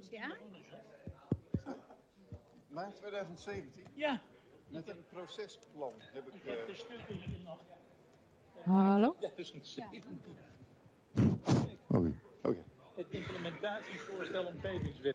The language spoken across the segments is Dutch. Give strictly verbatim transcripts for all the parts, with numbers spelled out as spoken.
Ja? Maart tweeduizend zeventien? Ja. Met een procesplan heb ik... Uh... De stukken hier nog. Hallo? Ja, dus een zeventien. Oké. Okay. Het implementatievoorstel omgevingswet.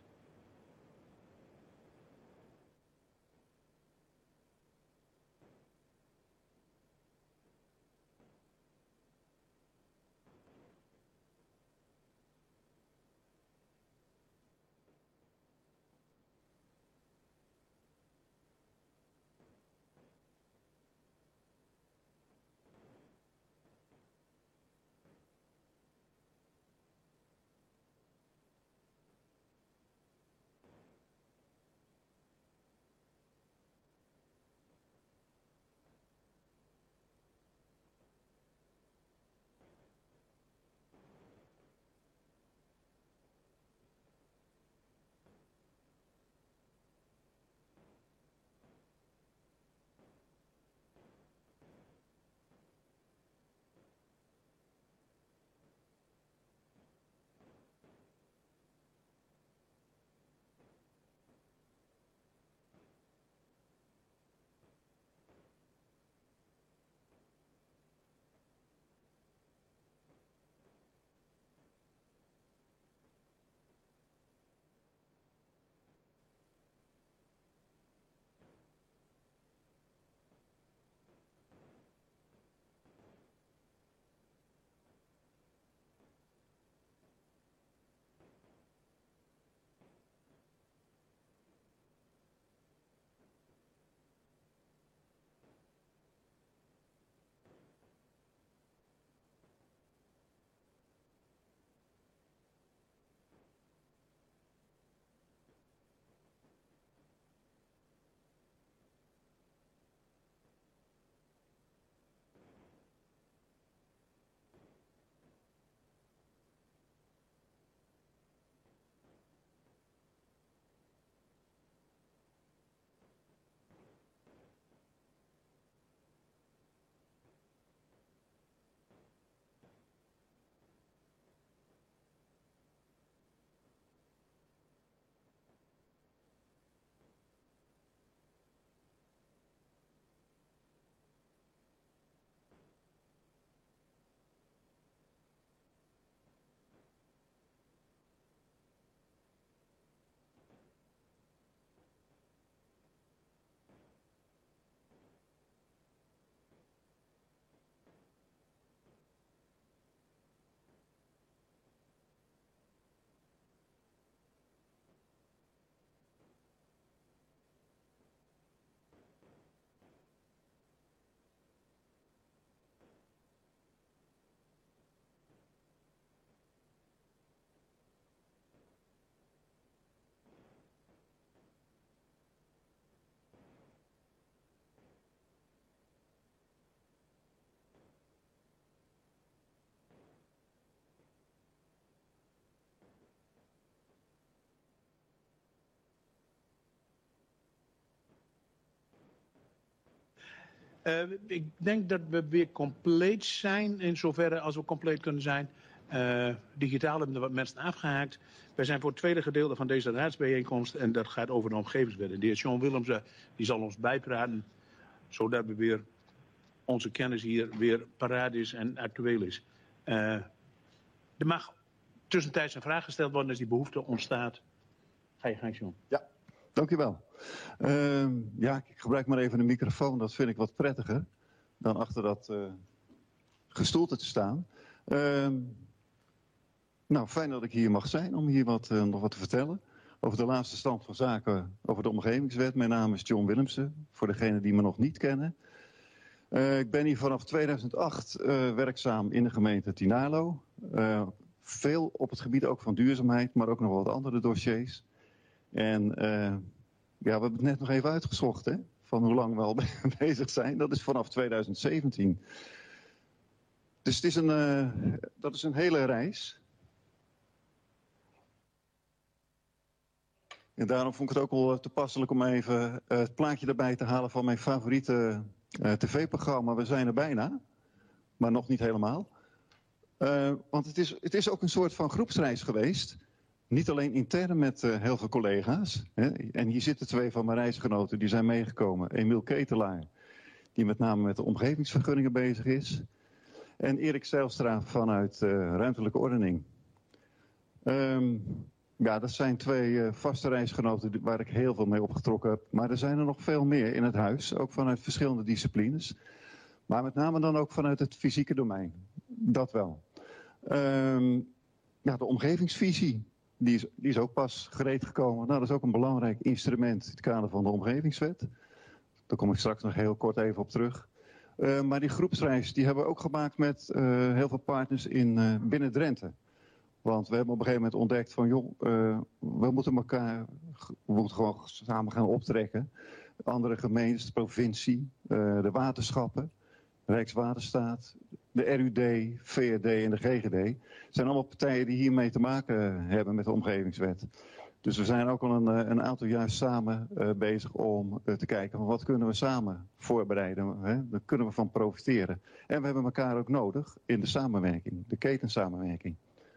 Uh, ik denk dat we weer compleet zijn, in zoverre als we compleet kunnen zijn. Uh, digitaal hebben er wat mensen afgehaakt. Wij zijn voor het tweede gedeelte van deze raadsbijeenkomst en dat gaat over de omgevingswet. En de heer John Willemsen die zal ons bijpraten, zodat we weer onze kennis hier weer paraat is en actueel is. Uh, er mag tussentijds een vraag gesteld worden als die behoefte ontstaat. Ga je gang, John. Ja. Dank u wel. Uh, ja, ik gebruik maar even de microfoon. Dat vind ik wat prettiger dan achter dat uh, gestoelte te staan. Uh, nou, fijn dat ik hier mag zijn om hier wat, uh, nog wat te vertellen over de laatste stand van zaken over de omgevingswet. Mijn naam is John Willemsen, voor degenen die me nog niet kennen. Uh, ik ben hier vanaf tweeduizend acht uh, werkzaam in de gemeente Tinalo. Uh, veel op het gebied ook van duurzaamheid, maar ook nog wat andere dossiers. En uh, ja, we hebben het net nog even uitgezocht, hè, van hoe lang we al bezig zijn. Dat is vanaf tweeduizend zeventien. Dus het is een, uh, dat is een hele reis. En daarom vond ik het ook wel toepasselijk om even uh, het plaatje erbij te halen van mijn favoriete uh, tv-programma. We zijn er bijna, maar nog niet helemaal. Uh, want het is, het is ook een soort van groepsreis geweest. niet alleen intern met uh, heel veel collega's. Hè, en hier zitten twee van mijn reisgenoten die zijn meegekomen. Emiel Ketelaar, die met name met de omgevingsvergunningen bezig is. En Erik Zijlstra vanuit uh, ruimtelijke ordening. Um, ja, dat zijn twee uh, vaste reisgenoten waar ik heel veel mee opgetrokken heb. Maar er zijn er nog veel meer in het huis, ook vanuit verschillende disciplines. Maar met name dan ook vanuit het fysieke domein. Dat wel. Um, ja, de omgevingsvisie, die is, die is ook pas gereed gekomen. Nou, dat is ook een belangrijk instrument in het kader van de omgevingswet. Daar kom ik straks nog heel kort even op terug. Uh, maar die groepsreis die hebben we ook gemaakt met uh, heel veel partners in, uh, binnen Drenthe. Want we hebben op een gegeven moment ontdekt van joh, uh, we moeten elkaar, we moeten gewoon samen gaan optrekken. Andere gemeentes, de provincie, uh, de waterschappen, Rijkswaterstaat, de R U D, V R D en de G G D. Het zijn allemaal partijen die hiermee te maken hebben met de omgevingswet. Dus we zijn ook al een, een aantal jaar samen uh, bezig om uh, te kijken van wat kunnen we samen voorbereiden. Hè? Daar kunnen we van profiteren. En we hebben elkaar ook nodig in de samenwerking, de ketensamenwerking.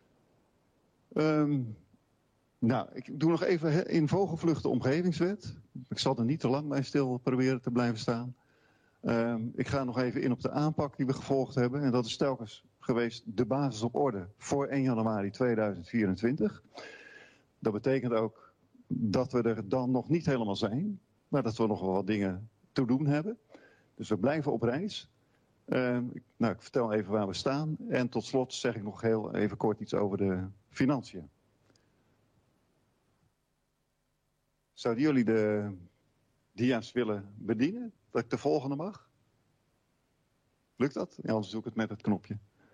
Um, nou, ik doe nog even in vogelvlucht de omgevingswet. Ik zal er niet te lang bij stil proberen te blijven staan. Um, ik ga nog even in op de aanpak die we gevolgd hebben. En dat is telkens geweest de basis op orde voor één januari tweeduizend vierentwintig. Dat betekent ook dat we er dan nog niet helemaal zijn. Maar dat we nog wel wat dingen te doen hebben. Dus we blijven op reis. Um, ik, nou, ik vertel even waar we staan. En tot slot zeg ik nog heel even kort iets over de financiën. Zouden jullie de dia's willen bedienen? Dat ik de volgende mag? Lukt dat? Ja, anders doe ik het met het knopje.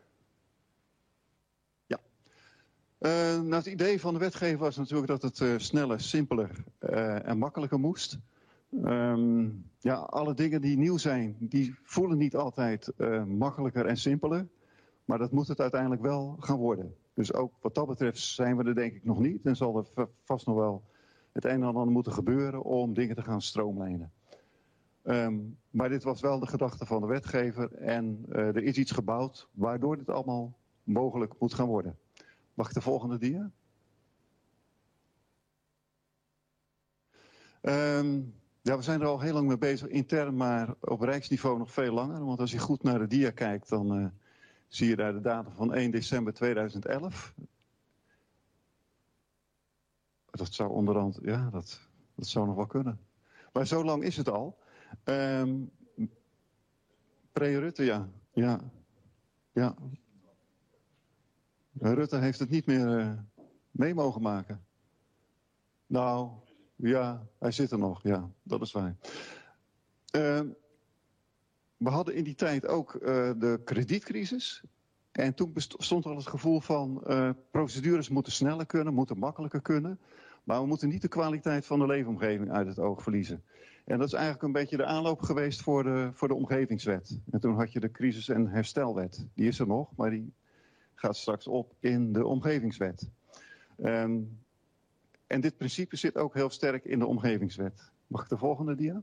Ja. Uh, nou, het idee van de wetgever was natuurlijk dat het uh, sneller, simpeler uh, en makkelijker moest. Um, ja, alle dingen die nieuw zijn, die voelen niet altijd uh, makkelijker en simpeler. Maar dat moet het uiteindelijk wel gaan worden. Dus ook wat dat betreft zijn we er denk ik nog niet. En zal er vast nog wel het een en ander moeten gebeuren om dingen te gaan stroomlijnen. Um, maar dit was wel de gedachte van de wetgever. En uh, er is iets gebouwd waardoor dit allemaal mogelijk moet gaan worden. Mag ik de volgende dia? Um, ja, we zijn er al heel lang mee bezig intern, maar op rijksniveau nog veel langer. Want als je goed naar de dia kijkt, dan uh, zie je daar de datum van één december tweeduizend elf. Dat zou onderhand, ja, dat, dat zou nog wel kunnen. Maar zo lang is het al. Um, Pre-Rutte, ja. ja. Ja. Rutte heeft het niet meer uh, mee mogen maken. Nou, ja, hij zit er nog, ja, dat is waar. Uh, we hadden in die tijd ook uh, de kredietcrisis. En toen bestond al het gevoel van uh, procedures moeten sneller kunnen, moeten makkelijker kunnen. Maar we moeten niet de kwaliteit van de leefomgeving uit het oog verliezen. En dat is eigenlijk een beetje de aanloop geweest voor de, voor de omgevingswet. En toen had je de crisis- en herstelwet. Die is er nog, maar die gaat straks op in de omgevingswet. Um, en dit principe zit ook heel sterk in de omgevingswet. Mag ik de volgende dia?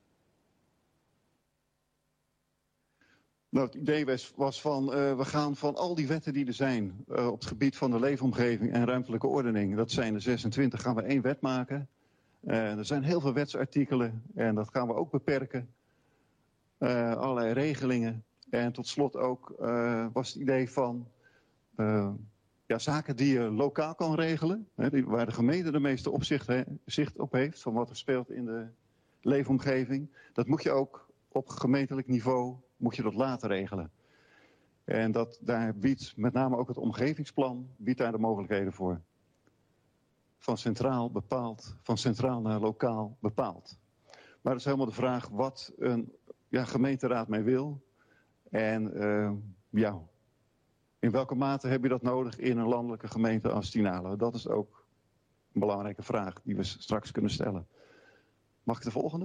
Nou, het idee was, was van, uh, we gaan van al die wetten die er zijn uh, op het gebied van de leefomgeving en ruimtelijke ordening, dat zijn er zesentwintig, gaan we één wet maken. Uh, er zijn heel veel wetsartikelen en dat gaan we ook beperken. Uh, allerlei regelingen. En tot slot ook uh, was het idee van uh, ja, zaken die je lokaal kan regelen, hè, die, waar de gemeente de meeste opzicht he, zicht op heeft van wat er speelt in de leefomgeving. Dat moet je ook op gemeentelijk niveau moet je dat laten regelen. En dat, daar biedt met name ook het omgevingsplan biedt daar de mogelijkheden voor. Van centraal bepaald, van centraal naar lokaal bepaald. Maar dat is helemaal de vraag wat een ja, gemeenteraad mee wil. En uh, ja, in welke mate heb je dat nodig in een landelijke gemeente als Tienalo? Dat is ook een belangrijke vraag die we straks kunnen stellen. Mag ik de volgende?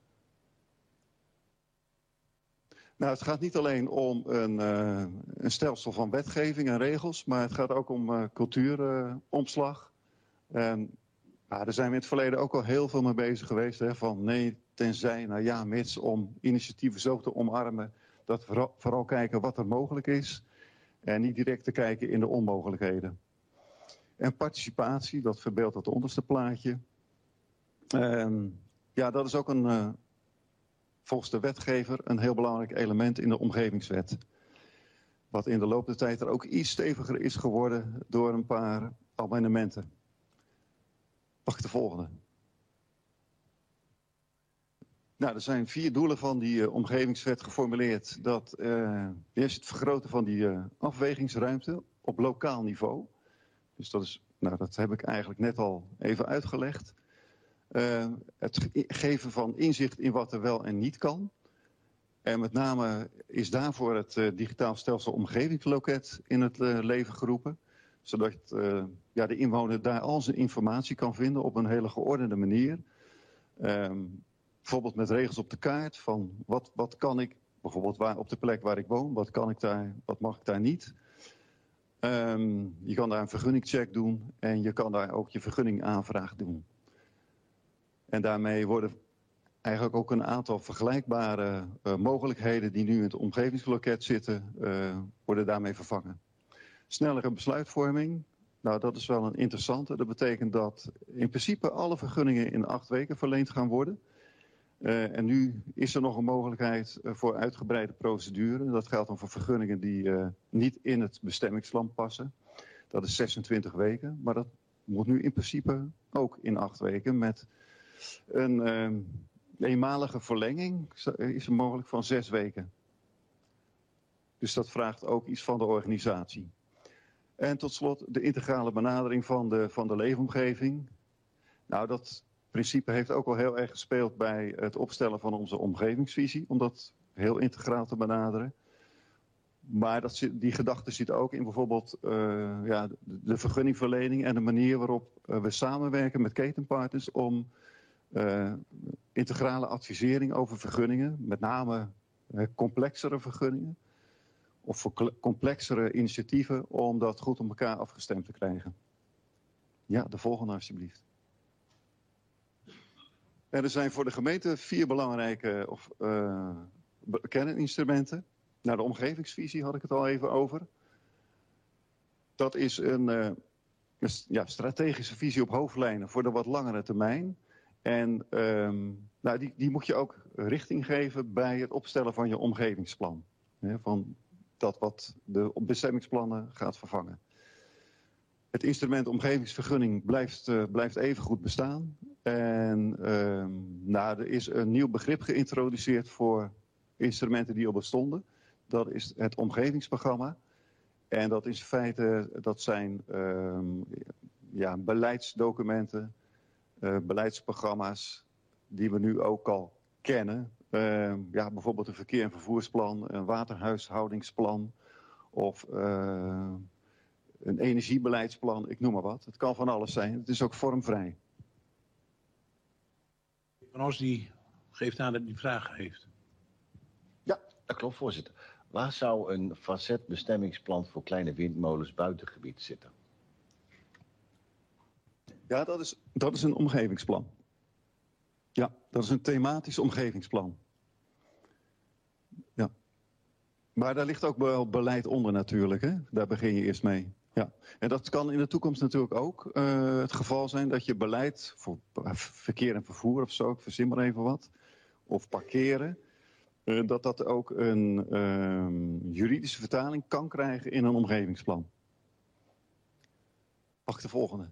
Nou, het gaat niet alleen om een, uh, een stelsel van wetgeving en regels, maar het gaat ook om uh, cultuuromslag. Uh, en nou, daar zijn we in het verleden ook al heel veel mee bezig geweest. Hè, van nee, tenzij, nou ja, mits om initiatieven zo te omarmen, dat we vooral, vooral kijken wat er mogelijk is. En niet direct te kijken in de onmogelijkheden. En participatie, dat verbeeldt het onderste plaatje. Uh, ja, dat is ook een, uh, volgens de wetgever een heel belangrijk element in de omgevingswet. Wat in de loop der tijd er ook iets steviger is geworden door een paar amendementen. Mag ik de volgende? Nou, er zijn vier doelen van die uh, omgevingswet geformuleerd. Dat uh, eerst het vergroten van die uh, afwegingsruimte op lokaal niveau. Dus dat is, nou, dat heb ik eigenlijk net al even uitgelegd. Uh, het geven van inzicht in wat er wel en niet kan. En met name is daarvoor het uh, digitaal stelsel omgevingsloket in het uh, leven geroepen. Zodat uh, ja, de inwoner daar al zijn informatie kan vinden op een hele geordende manier. Um, bijvoorbeeld met regels op de kaart van wat, wat kan ik, bijvoorbeeld waar, op de plek waar ik woon, wat kan ik daar, wat mag ik daar niet. Um, je kan daar een vergunningcheck doen en je kan daar ook je vergunningaanvraag doen. En daarmee worden eigenlijk ook een aantal vergelijkbare uh, mogelijkheden die nu in het omgevingsloket zitten, uh, worden daarmee vervangen. Snellere besluitvorming, nou dat is wel een interessante. Dat betekent dat in principe alle vergunningen in acht weken verleend gaan worden. Uh, en nu is er nog een mogelijkheid uh, voor uitgebreide procedure. Dat geldt dan voor vergunningen die uh, niet in het bestemmingsplan passen. Dat is zesentwintig weken, maar dat moet nu in principe ook in acht weken met een uh, eenmalige verlenging is er mogelijk van zes weken. Dus dat vraagt ook iets van de organisatie. En tot slot de integrale benadering van de, van de leefomgeving. Nou, dat principe heeft ook wel heel erg gespeeld bij het opstellen van onze omgevingsvisie, om dat heel integraal te benaderen. Maar dat zit, die gedachte zit ook in bijvoorbeeld uh, ja, de, de vergunningverlening en de manier waarop uh, we samenwerken met ketenpartners om uh, integrale advisering over vergunningen, met name uh, complexere vergunningen, of voor complexere initiatieven, om dat goed op elkaar afgestemd te krijgen. Ja, de volgende alsjeblieft. En er zijn voor de gemeente vier belangrijke of, uh, kenninstrumenten. Nou, de omgevingsvisie had ik het al even over. Dat is een, uh, een ja, strategische visie op hoofdlijnen voor de wat langere termijn. En um, nou, die, die moet je ook richting geven bij het opstellen van je omgevingsplan. Hè, van dat wat de bestemmingsplannen gaat vervangen. Het instrument omgevingsvergunning blijft, uh, blijft even goed bestaan. En uh, nou, er is een nieuw begrip geïntroduceerd voor instrumenten die al bestonden. Dat is het omgevingsprogramma. En dat is in feite, dat zijn uh, ja, beleidsdocumenten, uh, beleidsprogramma's die we nu ook al kennen. Uh, ja, bijvoorbeeld een verkeer- en vervoersplan, een waterhuishoudingsplan of uh, een energiebeleidsplan, ik noem maar wat. Het kan van alles zijn, het is ook vormvrij. Van ons die geeft aan dat hij vragen heeft. Ja, dat klopt, voorzitter. Waar zou een facetbestemmingsplan voor kleine windmolens buitengebied zitten? Ja, dat is, dat is een omgevingsplan. Ja, dat is een thematisch omgevingsplan. Ja. Maar daar ligt ook wel beleid onder natuurlijk, hè? Daar begin je eerst mee. Ja. En dat kan in de toekomst natuurlijk ook uh, het geval zijn dat je beleid voor verkeer en vervoer of zo, ik verzin maar even wat, of parkeren, uh, dat dat ook een uh, juridische vertaling kan krijgen in een omgevingsplan. Wacht de volgende.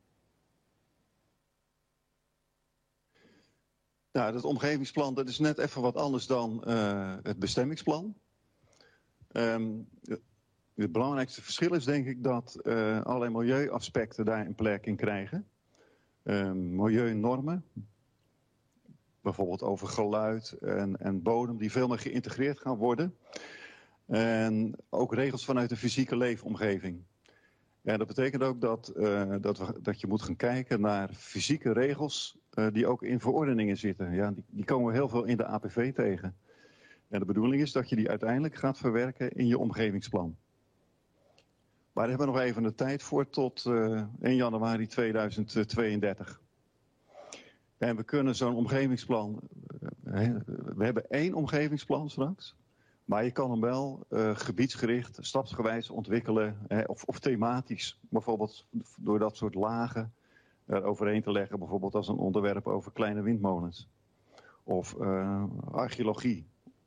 Nou, dat omgevingsplan dat is net even wat anders dan uh, het bestemmingsplan. Um, het belangrijkste verschil is denk ik dat uh, allerlei milieuaspecten daar een plek in krijgen. Um, milieunormen, bijvoorbeeld over geluid en, en bodem, die veel meer geïntegreerd gaan worden. En ook regels vanuit de fysieke leefomgeving. En dat betekent ook dat, uh, dat, we, dat je moet gaan kijken naar fysieke regels uh, die ook in verordeningen zitten. Ja, die, die komen we heel veel in de A P V tegen. En de bedoeling is dat je die uiteindelijk gaat verwerken in je omgevingsplan. Maar daar hebben we nog even de tijd voor tot uh, één januari tweeduizend tweeëndertig. En we kunnen zo'n omgevingsplan... Uh, we hebben één omgevingsplan straks. Maar je kan hem wel uh, gebiedsgericht, stapsgewijs ontwikkelen. Hè, of, of thematisch, bijvoorbeeld door dat soort lagen er overheen te leggen. Bijvoorbeeld als een onderwerp over kleine windmolens. Of uh, archeologie.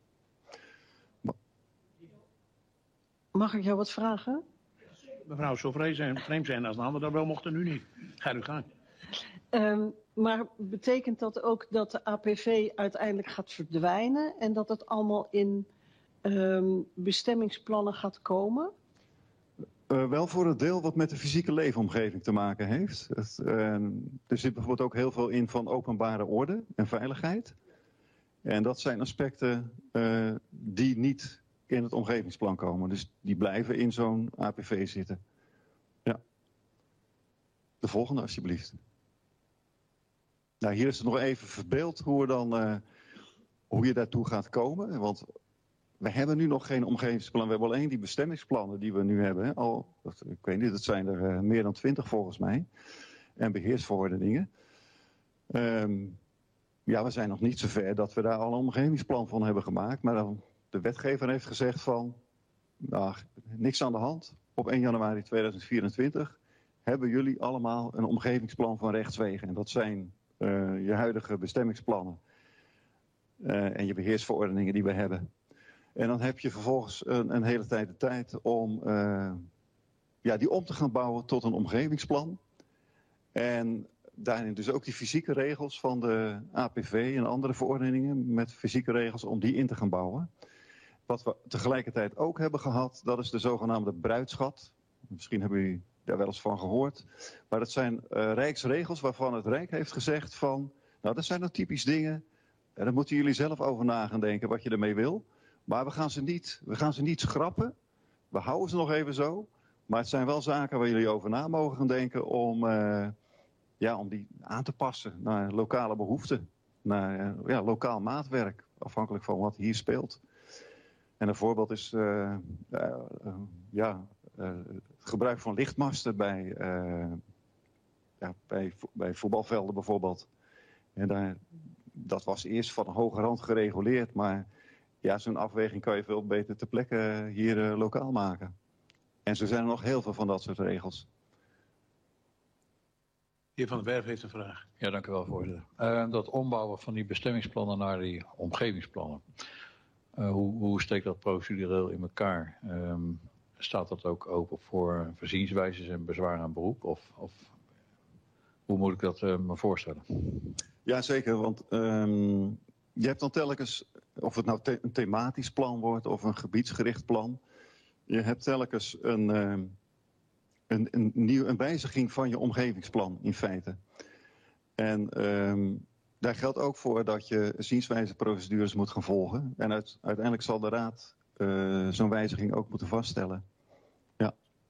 Mag ik jou wat vragen? Mevrouw, zo vreemd zijn, vreemd zijn als een ander dat wel mochten nu niet. Ga uw gang. Um, maar betekent dat ook dat de A P V uiteindelijk gaat verdwijnen en dat het allemaal in um, bestemmingsplannen gaat komen? Uh, wel voor het deel wat met de fysieke leefomgeving te maken heeft. Het, uh, er zit bijvoorbeeld ook heel veel in van openbare orde en veiligheid. En dat zijn aspecten uh, die niet in het omgevingsplan komen. Dus die blijven in zo'n A P V zitten. Ja. De volgende alsjeblieft. Nou, hier is het nog even verbeeld hoe, we dan, uh, hoe je daartoe gaat komen. Want we hebben nu nog geen omgevingsplan. We hebben alleen die bestemmingsplannen die we nu hebben. Al, ik weet niet, dat zijn er uh, meer dan twintig volgens mij. En beheersverordeningen. Um, ja, we zijn nog niet zover dat we daar al een omgevingsplan van hebben gemaakt. Maar dan, de wetgever heeft gezegd van, nou, niks aan de hand. Op één januari tweeduizend vierentwintig hebben jullie allemaal een omgevingsplan van rechtswegen. En dat zijn uh, je huidige bestemmingsplannen. Uh, en je beheersverordeningen die we hebben. En dan heb je vervolgens een, een hele tijd de tijd om uh, ja, die om te gaan bouwen tot een omgevingsplan. En daarin dus ook die fysieke regels van de A P V en andere verordeningen met fysieke regels om die in te gaan bouwen. Wat we tegelijkertijd ook hebben gehad, dat is de zogenaamde bruidschat. Misschien hebben jullie daar wel eens van gehoord. Maar dat zijn uh, rijksregels waarvan het Rijk heeft gezegd van, nou dat zijn nou typisch dingen, en daar moeten jullie zelf over na gaan denken wat je ermee wil. Maar we gaan ze niet, we gaan ze niet schrappen. We houden ze nog even zo. Maar het zijn wel zaken waar jullie over na mogen gaan denken om, uh, ja, om die aan te passen naar lokale behoeften. Naar uh, ja, lokaal maatwerk, afhankelijk van wat hier speelt. En een voorbeeld is uh, uh, uh, ja, uh, het gebruik van lichtmasten bij, uh, ja, bij, bij voetbalvelden bijvoorbeeld. En daar, dat was eerst van hoge rand gereguleerd, maar ja, zo'n afweging kan je veel beter ter plekke hier uh, lokaal maken. En zo zijn er nog heel veel van dat soort regels. De heer Van den Werf heeft een vraag. Ja, dank u wel, voorzitter. Uh, dat ombouwen van die bestemmingsplannen naar die omgevingsplannen. Uh, hoe, hoe steekt dat procedureel in elkaar? Um, staat dat ook open voor voorzienswijzes en bezwaar aan beroep? Of, of hoe moet ik dat uh, me voorstellen? Ja, zeker. Want um, je hebt dan telkens, of het nou the- een thematisch plan wordt of een gebiedsgericht plan. Je hebt telkens een, um, een, een, nieuw, een wijziging van je omgevingsplan in feite. En um, daar geldt ook voor dat je zienswijzeprocedures moet gaan volgen. En uit, uiteindelijk zal de Raad uh, zo'n wijziging ook moeten vaststellen. Ja.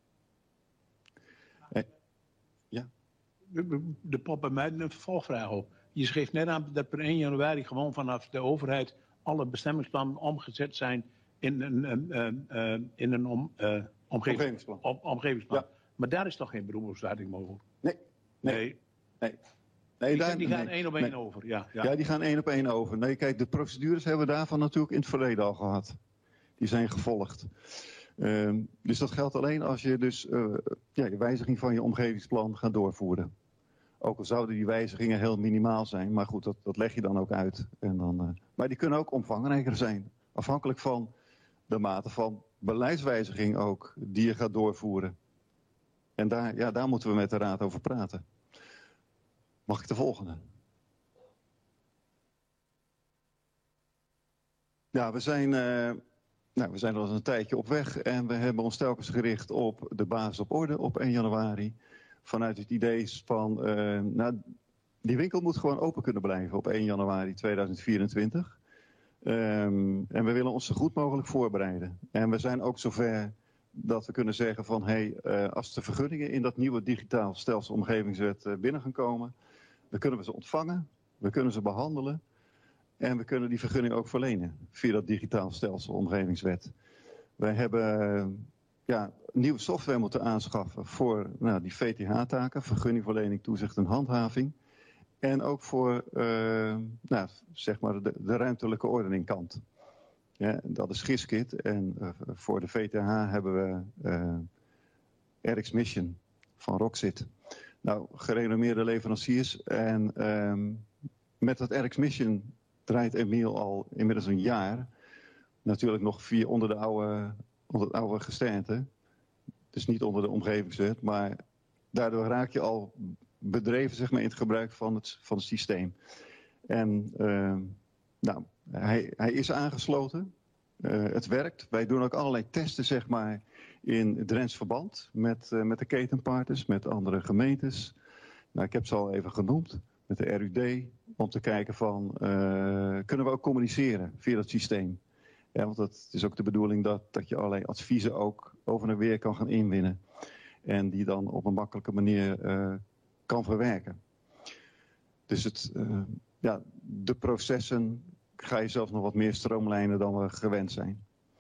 Hey. Ja. Er popt bij mij een vervolgvraag op. Je schreef net aan dat per één januari gewoon vanaf de overheid alle bestemmingsplannen omgezet zijn in een, een, een, een, in een om, uh, omgeving, Omgevingsplan. om, omgevingsplan. Ja. Maar daar is toch geen beroepsopsluiting mogelijk? Nee. Nee. Nee. nee. nee Die, daar, die gaan nee, één op één nee. over. Ja, ja. Ja, die gaan één op één over. Nee, kijk, de procedures hebben we daarvan natuurlijk in het verleden al gehad. Die zijn gevolgd. Um, dus dat geldt alleen als je dus uh, ja, je wijziging van je omgevingsplan gaat doorvoeren. Ook al zouden die wijzigingen heel minimaal zijn, maar goed, dat, dat leg je dan ook uit. En dan, uh, maar die kunnen ook omvangrijker zijn. Afhankelijk van de mate van beleidswijziging ook die je gaat doorvoeren. En daar, ja, daar moeten we met de Raad over praten. Mag ik de volgende? Ja, we zijn, uh, nou, we zijn al een tijdje op weg en we hebben ons telkens gericht op de basis op orde op één januari. Vanuit het idee van, uh, nou, die winkel moet gewoon open kunnen blijven op één januari tweeduizend vierentwintig. Um, en we willen ons zo goed mogelijk voorbereiden. En we zijn ook zover dat we kunnen zeggen van, hé, hey, uh, als de vergunningen in dat nieuwe digitaal stelsel omgevingswet uh, binnen gaan komen, dan kunnen we ze ontvangen, we kunnen ze behandelen en we kunnen die vergunning ook verlenen via dat digitaal stelsel omgevingswet. Wij hebben uh, ja, nieuwe software moeten aanschaffen voor nou, die V T H-taken, vergunningverlening, toezicht en handhaving. En ook voor uh, nou, zeg maar de, de ruimtelijke ordening kant. Ja, dat is Giskit. En uh, voor de V T H hebben we uh, R X Mission van Roxit. Nou, gerenommeerde leveranciers. En um, met dat R X Mission draait Emiel al inmiddels een jaar. Natuurlijk nog via onder de oude, onder het oude gesternte. Dus niet onder de omgevingswet. Maar daardoor raak je al bedreven, zeg maar, in het gebruik van het, van het systeem. En uh, nou, hij, hij is aangesloten. Uh, het werkt. Wij doen ook allerlei testen, zeg maar, in Drents verband met, uh, met de ketenpartners, met andere gemeentes. Nou, ik heb ze al even genoemd, met de R U D, om te kijken van, uh, kunnen we ook communiceren via dat systeem? Ja, want het is ook de bedoeling dat, dat je allerlei adviezen ook over en weer kan gaan inwinnen. En die dan op een makkelijke manier uh, kan verwerken. Dus het, uh, ja, de processen ga je zelfs nog wat meer stroomlijnen dan we gewend zijn.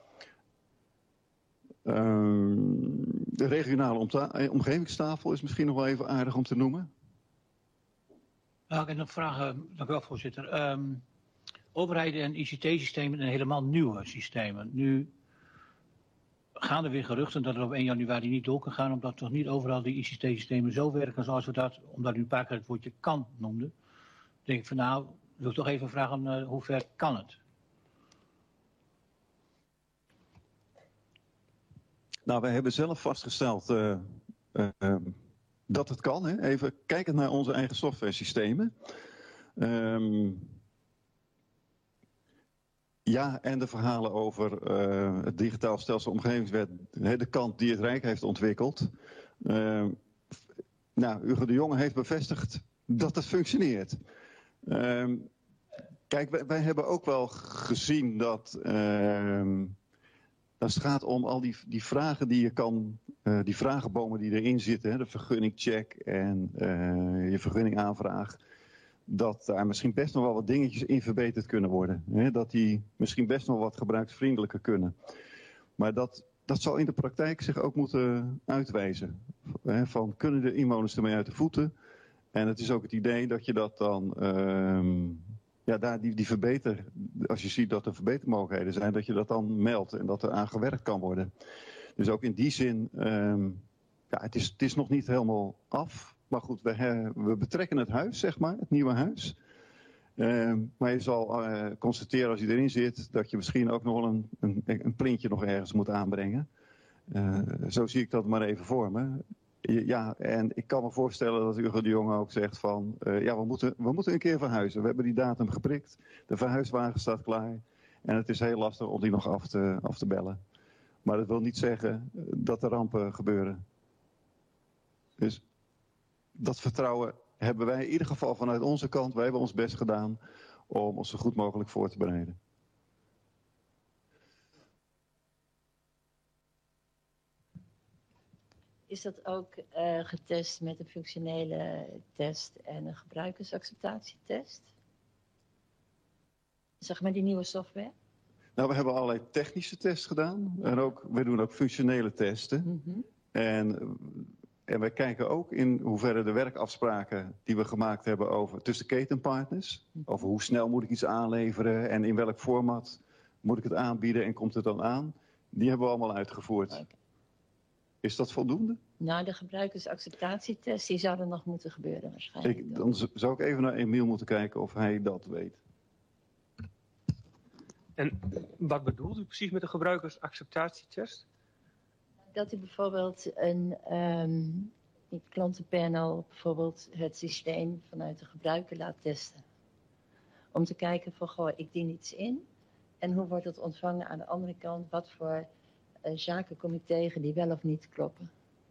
Uh, de regionale omgevingstafel is misschien nog wel even aardig om te noemen. Nou, ik heb nog vragen, dank u wel, voorzitter. Um, overheden en I C T-systemen en helemaal nieuwe systemen. Nu gaan er weer geruchten dat het op één januari niet door kan gaan, omdat toch niet overal die I C T-systemen zo werken zoals we dat, omdat u een paar keer het woordje kan noemde. Dan denk ik van nou, wil ik toch even vragen, uh, hoe ver kan het? Nou, wij hebben zelf vastgesteld uh, uh, uh, dat het kan. Hè? Even kijkend naar onze eigen softwaresystemen. Um, ja, en de verhalen over uh, het digitaal stelsel omgevingswet, de kant die het Rijk heeft ontwikkeld. Uh, nou, Hugo de Jonge heeft bevestigd dat het functioneert. Um, kijk, wij, wij hebben ook wel gezien dat uh, als het gaat om al die, die vragen die je kan, uh, die vragenbomen die erin zitten, hè, de vergunningcheck en uh, je vergunningaanvraag, dat daar misschien best nog wel wat dingetjes in verbeterd kunnen worden. Hè, dat die misschien best nog wat gebruiksvriendelijker kunnen. Maar dat, dat zal in de praktijk zich ook moeten uitwijzen. Hè, van kunnen de inwoners ermee uit de voeten? En het is ook het idee dat je dat dan, uh, ja, daar die, die verbeter, als je ziet dat er verbetermogelijkheden zijn, dat je dat dan meldt en dat er aan gewerkt kan worden. Dus ook in die zin, uh, ja, het is, het is nog niet helemaal af. Maar goed, we, he, we betrekken het huis, zeg maar, het nieuwe huis. Uh, maar je zal uh, constateren als je erin zit, dat je misschien ook nog wel een, een, een plintje nog ergens moet aanbrengen. Uh, zo zie ik dat maar even voor me. Ja, en ik kan me voorstellen dat Hugo de Jonge ook zegt van, uh, ja, we moeten, we moeten een keer verhuizen. We hebben die datum geprikt, de verhuiswagen staat klaar. En het is heel lastig om die nog af te, af te bellen. Maar dat wil niet zeggen dat er rampen gebeuren. Dus dat vertrouwen hebben wij in ieder geval vanuit onze kant. Wij hebben ons best gedaan om ons zo goed mogelijk voor te bereiden. Is dat ook uh, getest met een functionele test en een gebruikersacceptatietest? Zeg maar die nieuwe software? Nou, we hebben allerlei technische tests gedaan. En ook, we doen ook functionele testen. Mm-hmm. En, en wij kijken ook in hoeverre de werkafspraken die we gemaakt hebben over, tussen ketenpartners. Mm-hmm. Over hoe snel moet ik iets aanleveren en in welk format moet ik het aanbieden en komt het dan aan. Die hebben we allemaal uitgevoerd. Okay. Is dat voldoende? Nou, de gebruikersacceptatietest, die zou er nog moeten gebeuren waarschijnlijk. Ik, dan zou ik even naar Emiel moeten kijken of hij dat weet. En wat bedoelt u precies met de gebruikersacceptatietest? Dat u bijvoorbeeld een um, klantenpanel bijvoorbeeld het systeem vanuit de gebruiker laat testen. Om te kijken van, goh, ik dien iets in. En hoe wordt het ontvangen aan de andere kant? Wat voor uh, zaken kom ik tegen die wel of niet kloppen?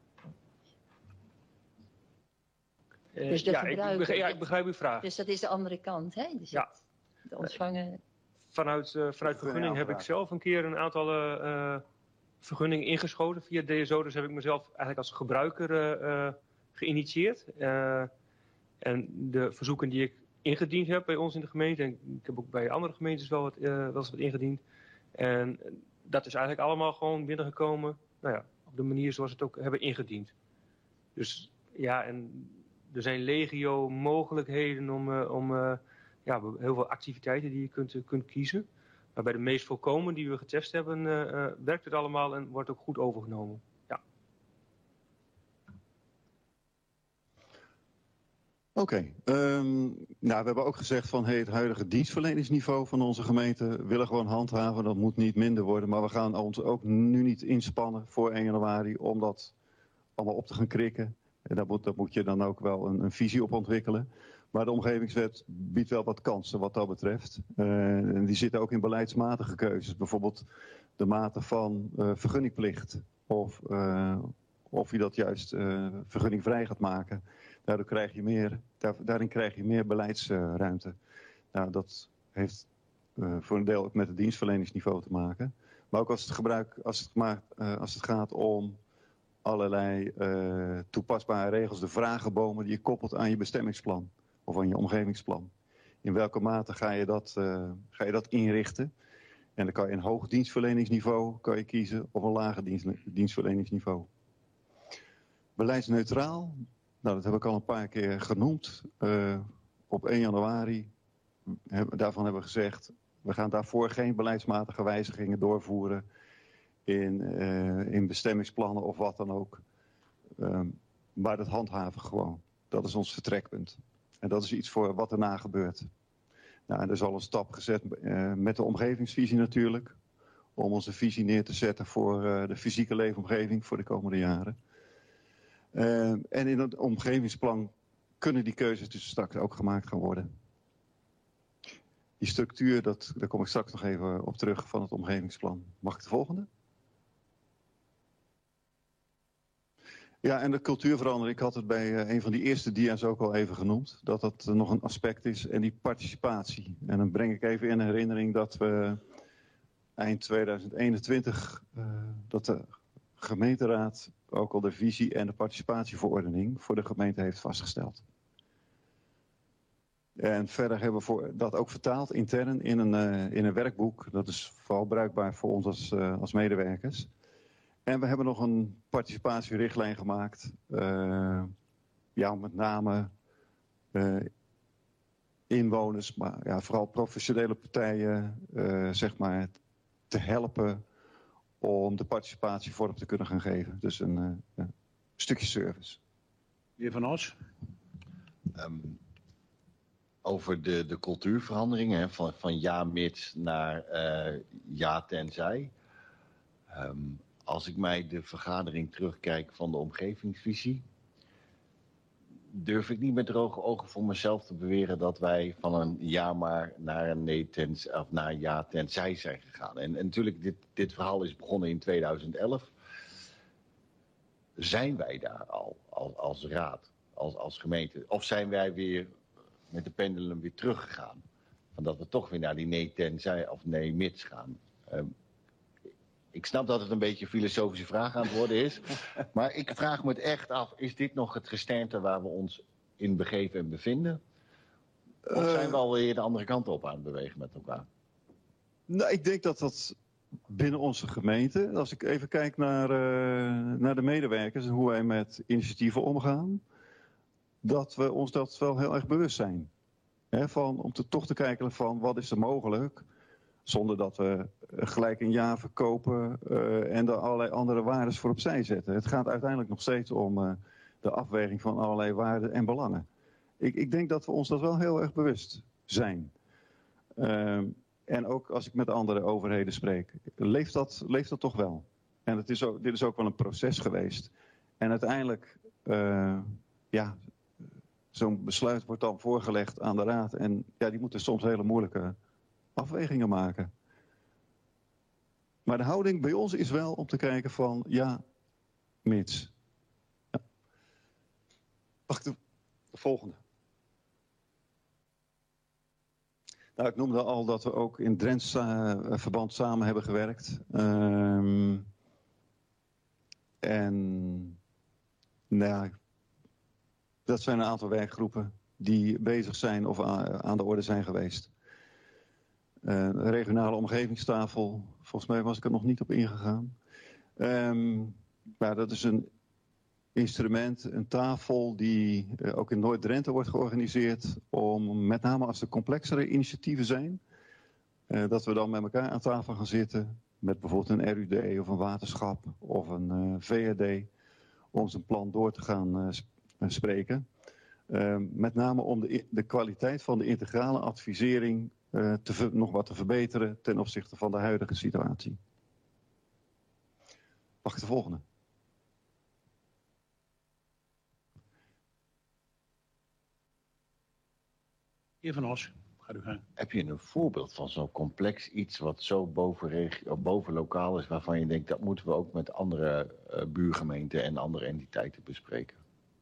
Uh, dus de ja, gebruiker, ik begrijp, ja, ik begrijp uw vraag. Dus dat is de andere kant, hè? Dus ja. De ontvangen... Vanuit, uh, vanuit vergunning heb ik zelf een keer een aantal uh, vergunningen ingeschoten via D S O. Dus heb ik mezelf eigenlijk als gebruiker uh, uh, geïnitieerd. Uh, en de verzoeken die ik ingediend heb bij ons in de gemeente, en ik heb ook bij andere gemeentes wel, wat, uh, wel eens wat ingediend. En dat is eigenlijk allemaal gewoon binnengekomen, nou ja, op de manier zoals we het ook hebben ingediend. Dus ja, en er zijn legio mogelijkheden om, uh, om uh, ja, heel veel activiteiten die je kunt, uh, kunt kiezen. Maar bij de meest voorkomen die we getest hebben, uh, uh, werkt het allemaal en wordt ook goed overgenomen. Ja. Oké, okay, um, nou, we hebben ook gezegd van hey, het huidige dienstverleningsniveau van onze gemeente willen gewoon handhaven. Dat moet niet minder worden, maar we gaan ons ook nu niet inspannen voor één januari om dat allemaal op te gaan krikken. En daar moet, daar moet je dan ook wel een, een visie op ontwikkelen. Maar de omgevingswet biedt wel wat kansen wat dat betreft. Uh, en die zitten ook in beleidsmatige keuzes. Bijvoorbeeld de mate van uh, vergunningplicht. Of, uh, of je dat juist uh, vergunningvrij gaat maken. Daardoor krijg je meer, daar, daarin krijg je meer beleidsruimte. Uh, nou, dat heeft uh, voor een deel ook met het dienstverleningsniveau te maken. Maar ook als het, gebruik, als het, maakt, uh, als het gaat om allerlei uh, toepasbare regels. De vragenbomen die je koppelt aan je bestemmingsplan. Of aan je omgevingsplan. In welke mate ga je dat, uh, ga je dat inrichten? En dan kan je een hoog dienstverleningsniveau kan je kiezen of een lager dienst, dienstverleningsniveau. Beleidsneutraal, nou, dat heb ik al een paar keer genoemd. Uh, op één januari, heb, daarvan hebben we gezegd, we gaan daarvoor geen beleidsmatige wijzigingen doorvoeren in, uh, in bestemmingsplannen of wat dan ook. Um, maar dat handhaven gewoon. Dat is ons vertrekpunt. En dat is iets voor wat erna gebeurt. Nou, er is al een stap gezet uh, met de omgevingsvisie natuurlijk. Om onze visie neer te zetten voor uh, de fysieke leefomgeving voor de komende jaren. Uh, en in het omgevingsplan kunnen die keuzes dus straks ook gemaakt gaan worden. Die structuur, dat, daar kom ik straks nog even op terug van het omgevingsplan. Mag ik de volgende? Ja, en de cultuurverandering, ik had het bij uh, een van die eerste dia's ook al even genoemd, dat dat uh, nog een aspect is, en die participatie. En dan breng ik even in herinnering dat we eind tweeduizend eenentwintig, uh, dat de gemeenteraad ook al de visie en de participatieverordening voor de gemeente heeft vastgesteld. En verder hebben we voor, dat ook vertaald intern in een, uh, in een werkboek, dat is vooral bruikbaar voor ons als, uh, als medewerkers. En we hebben nog een participatierichtlijn gemaakt. Uh, ja, met name uh, inwoners, maar ja, vooral professionele partijen, uh, zeg maar, te helpen om de participatie vorm te kunnen gaan geven. Dus een, uh, een stukje service. Meneer Van Os? Um, over de, de cultuurverandering, hè, van, van ja mits naar uh, ja tenzij. Um, Als ik mij de vergadering terugkijk van de omgevingsvisie, durf ik niet met droge ogen voor mezelf te beweren dat wij van een ja maar naar een nee tens, of naar een ja tenzij zijn gegaan. En, en natuurlijk, dit, dit verhaal is begonnen in tweeduizend elf. Zijn wij daar al als, als raad, als, als gemeente? Of zijn wij weer met de pendulum weer teruggegaan? Van dat we toch weer naar die nee tenzij of nee mits gaan. Um, Ik snap dat het een beetje een filosofische vraag aan het worden is. Maar ik vraag me het echt af, is dit nog het gesternte waar we ons in begeven en bevinden? Of zijn we alweer de andere kant op aan het bewegen met elkaar? Nou, ik denk dat dat binnen onze gemeente, als ik even kijk naar, uh, naar de medewerkers en hoe wij met initiatieven omgaan, dat we ons dat wel heel erg bewust zijn. He, van, om te, toch te kijken van wat is er mogelijk. Zonder dat we gelijk een ja verkopen uh, en er allerlei andere waarden voor opzij zetten. Het gaat uiteindelijk nog steeds om uh, de afweging van allerlei waarden en belangen. Ik, ik denk dat we ons dat wel heel erg bewust zijn. Uh, en ook als ik met andere overheden spreek, leeft dat, leeft dat toch wel. En het is ook, dit is ook wel een proces geweest. En uiteindelijk, uh, ja, zo'n besluit wordt dan voorgelegd aan de raad. En ja, die moeten soms hele moeilijke afwegingen maken. Maar de houding bij ons is wel om te kijken van ja, mits. Ja. Wacht, de, de volgende. Nou, ik noemde al dat we ook in Drents uh, verband samen hebben gewerkt. Um, en nou ja, dat zijn een aantal werkgroepen die bezig zijn of aan, aan de orde zijn geweest. Uh, een regionale omgevingstafel, volgens mij was ik er nog niet op ingegaan. Um, maar dat is een instrument, een tafel die uh, ook in Noord-Drenthe wordt georganiseerd om met name als er complexere initiatieven zijn, Uh, dat we dan met elkaar aan tafel gaan zitten, met bijvoorbeeld een R U D of een waterschap of een uh, V R D, om zijn plan door te gaan uh, sp spreken. Uh, met name om de, de kwaliteit van de integrale advisering uh, te nog wat te verbeteren ten opzichte van de huidige situatie. Mag ik de volgende? Heer Van Os, gaat u gaan. Heb je een voorbeeld van zo'n complex iets wat zo boven, regio, boven lokaal is, waarvan je denkt dat moeten we ook met andere uh, buurgemeenten en andere entiteiten bespreken?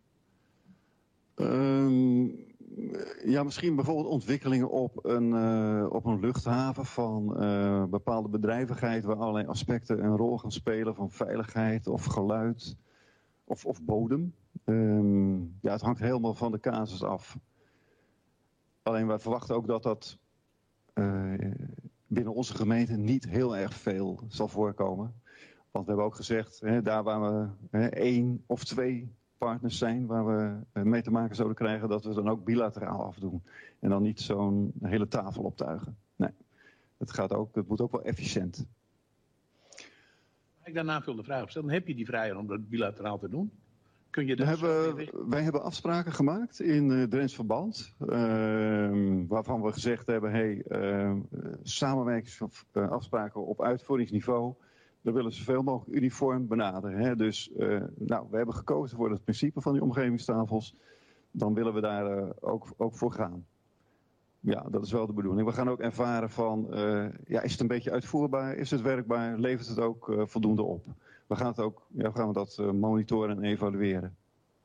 Um, ja, misschien bijvoorbeeld ontwikkelingen op een, uh, op een luchthaven van uh, bepaalde bedrijvigheid waar allerlei aspecten een rol gaan spelen van veiligheid of geluid of, of bodem. Um, ja, het hangt helemaal van de casus af. Alleen wij verwachten ook dat dat uh, binnen onze gemeente niet heel erg veel zal voorkomen. Want we hebben ook gezegd, hè, daar waar we hè, één of twee partners zijn waar we mee te maken zouden krijgen, dat we dan ook bilateraal afdoen. En dan niet zo'n hele tafel optuigen. Nee, het, gaat ook, het moet ook wel efficiënt. Als ik daarna aanvullende vraag opstel, dan heb je die vrijheid om dat bilateraal te doen. Kun je We hebben, wij hebben afspraken gemaakt in uh, Drents Verband, uh, waarvan we gezegd hebben, hey, uh, samenwerkingsafspraken op uitvoeringsniveau, dat willen ze zoveel mogelijk uniform benaderen. Hè? Dus uh, nou, we hebben gekozen voor het principe van die omgevingstafels, dan willen we daar uh, ook, ook voor gaan. Ja, dat is wel de bedoeling. We gaan ook ervaren van, uh, ja, is het een beetje uitvoerbaar, is het werkbaar, levert het ook uh, voldoende op. We gaan, het ook, ja, we gaan dat uh, monitoren en evalueren.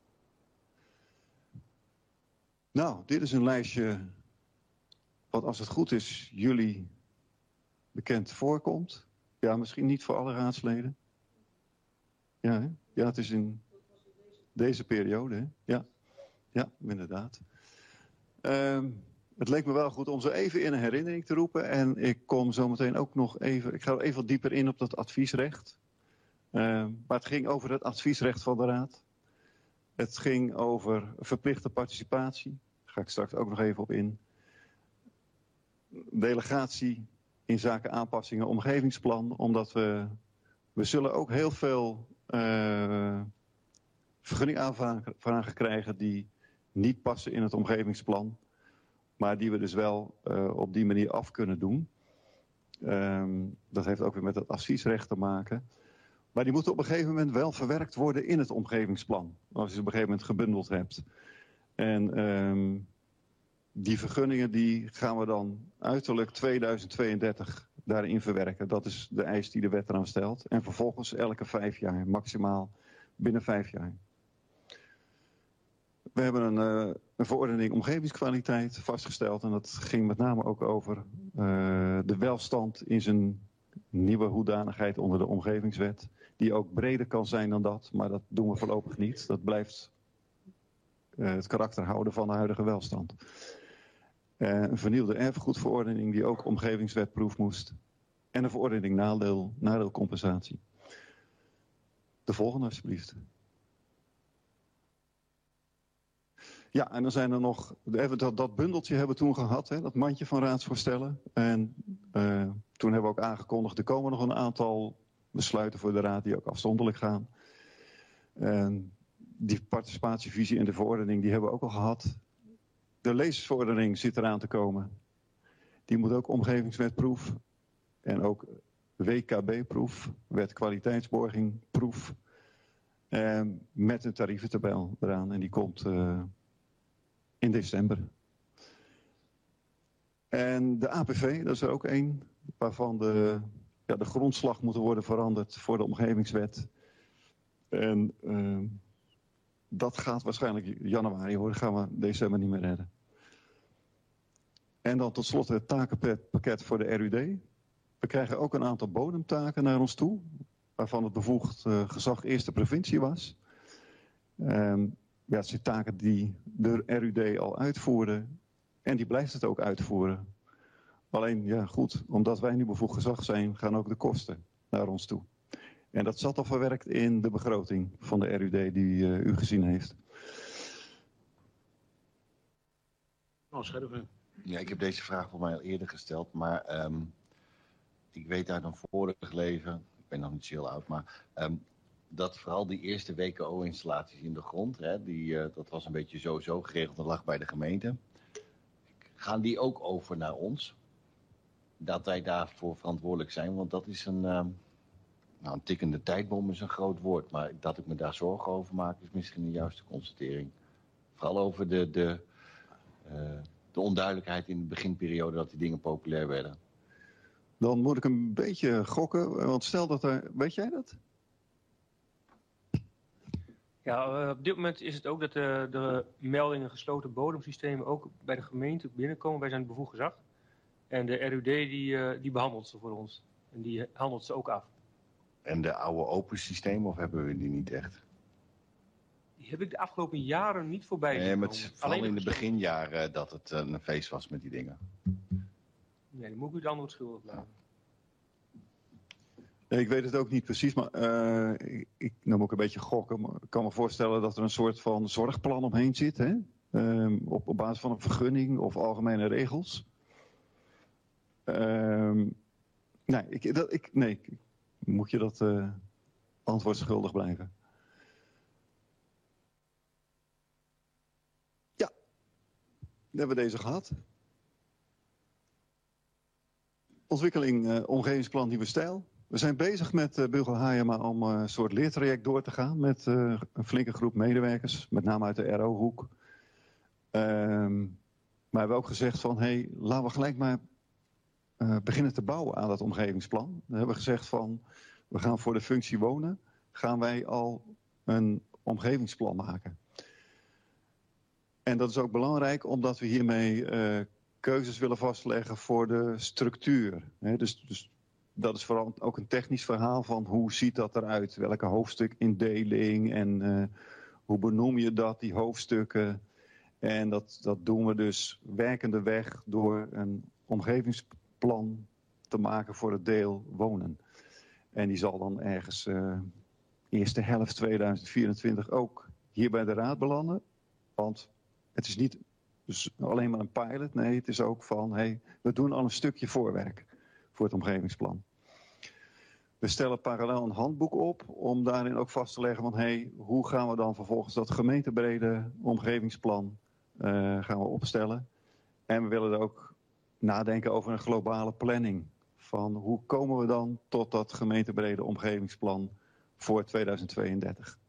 Nou, dit is een lijstje wat als het goed is jullie bekend voorkomt. Ja, misschien niet voor alle raadsleden. Ja, hè? Ja, het is in deze periode. Hè? Ja. Ja, inderdaad. Um, het leek me wel goed om zo even in een herinnering te roepen. En ik kom zo meteen ook nog even, ik ga er even wat dieper in op dat adviesrecht. Uh, maar het ging over het adviesrecht van de Raad. Het ging over verplichte participatie. Daar ga ik straks ook nog even op in. Delegatie in zaken aanpassingen omgevingsplan. Omdat we, we zullen ook heel veel uh, vergunningaanvragen krijgen die niet passen in het omgevingsplan. Maar die we dus wel uh, op die manier af kunnen doen. Um, dat heeft ook weer met het adviesrecht te maken. Maar die moeten op een gegeven moment wel verwerkt worden in het omgevingsplan. Als je ze op een gegeven moment gebundeld hebt. En um, die vergunningen die gaan we dan uiterlijk tweeduizend tweeëndertig daarin verwerken. Dat is de eis die de wet eraan stelt. En vervolgens elke vijf jaar, maximaal binnen vijf jaar. We hebben een, uh, een verordening omgevingskwaliteit vastgesteld. En dat ging met name ook over uh, de welstand in zijn nieuwe hoedanigheid onder de omgevingswet. Die ook breder kan zijn dan dat, maar dat doen we voorlopig niet. Dat blijft uh, het karakter houden van de huidige welstand. Uh, een vernieuwde erfgoedverordening die ook omgevingswetproef moest. En een verordening nadeel, nadeelcompensatie. De volgende alsjeblieft. Ja, en dan zijn er nog, dat, dat bundeltje hebben we toen gehad, hè, dat mandje van raadsvoorstellen. En uh, toen hebben we ook aangekondigd, er komen nog een aantal besluiten voor de raad die ook afzonderlijk gaan. En die participatievisie en de verordening, die hebben we ook al gehad. De lezersverordening zit eraan te komen. Die moet ook omgevingswetproef en ook W K B-proef, wet kwaliteitsborgingproef. En met een tarieventabel eraan en die komt uh, in december. En de A P V, dat is er ook één, waarvan de, ja, de grondslag moet worden veranderd voor de omgevingswet. En uh, dat gaat waarschijnlijk januari hoor, dat gaan we december niet meer redden. En dan tot slot het takenpakket voor de R U D. We krijgen ook een aantal bodemtaken naar ons toe, waarvan het bevoegd uh, gezag eerst de provincie was. Um, ja, het zijn taken die de R U D al uitvoerde en die blijft het ook uitvoeren. Alleen, ja goed, omdat wij nu bevoegd gezag zijn, gaan ook de kosten naar ons toe. En dat zat al verwerkt in de begroting van de R U D die uh, u gezien heeft. Oh, Ja, ik heb deze vraag voor mij al eerder gesteld, maar um, ik weet uit een vorig leven, ik ben nog niet zo heel oud, maar um, dat vooral die eerste W K O-installaties in de grond, hè, die, uh, dat was een beetje sowieso geregeld, dat lag bij de gemeente. Gaan die ook over naar ons? Dat wij daarvoor verantwoordelijk zijn, want dat is een, um, nou, een tikkende tijdbom is een groot woord, maar dat ik me daar zorgen over maak is misschien de juiste constatering. Vooral over de, de, uh, de onduidelijkheid in de beginperiode dat die dingen populair werden. Dan moet ik een beetje gokken, want stel dat er... Weet jij dat? Ja, uh, op dit moment is het ook dat de, de meldingen gesloten bodemsystemen ook bij de gemeente binnenkomen. Wij zijn het bevoegd gezag. En de R U D die, uh, die behandelt ze voor ons. En die handelt ze ook af. En de oude open systemen, of hebben we die niet echt? Die heb ik de afgelopen jaren niet voorbij gezien. Nee, maar het is vooral in de beginjaren dat het uh, een feest was met die dingen. Nee, dan moet ik u het antwoord schuldig blijven. Nee, ik weet het ook niet precies, maar uh, ik, ik, nou moet ik een beetje gokken. Maar ik kan me voorstellen dat er een soort van zorgplan omheen zit, hè? Um, op, op basis van een vergunning of algemene regels. Um, nee, ik, dat, ik, nee, moet je dat uh, antwoord schuldig blijven? Ja, dan hebben we deze gehad. Ontwikkeling uh, omgevingsplan Nieuwe Stijl. We zijn bezig met uh, Bugel Hayema om uh, een soort leertraject door te gaan met uh, een flinke groep medewerkers, met name uit de R O-hoek. Um, maar we hebben ook gezegd van, hé, hey, laten we gelijk maar uh, beginnen te bouwen aan dat omgevingsplan. We hebben gezegd van, we gaan voor de functie wonen, gaan wij al een omgevingsplan maken. En dat is ook belangrijk omdat we hiermee uh, keuzes willen vastleggen voor de structuur. He, dus, dus dat is vooral ook een technisch verhaal van hoe ziet dat eruit? Welke hoofdstukindeling en uh, hoe benoem je dat, die hoofdstukken? En dat, dat doen we dus werkende weg door een omgevingsplan te maken voor het deel wonen. En die zal dan ergens uh, eerste helft tweeduizend vierentwintig ook hier bij de Raad belanden. Want het is niet dus alleen maar een pilot. Nee, het is ook van, hey, we doen al een stukje voorwerk voor het omgevingsplan. We stellen parallel een handboek op om daarin ook vast te leggen van, hey, hoe gaan we dan vervolgens dat gemeentebrede omgevingsplan uh, gaan we opstellen. En we willen er ook nadenken over een globale planning. Van hoe komen we dan tot dat gemeentebrede omgevingsplan voor tweeduizend tweeëndertig.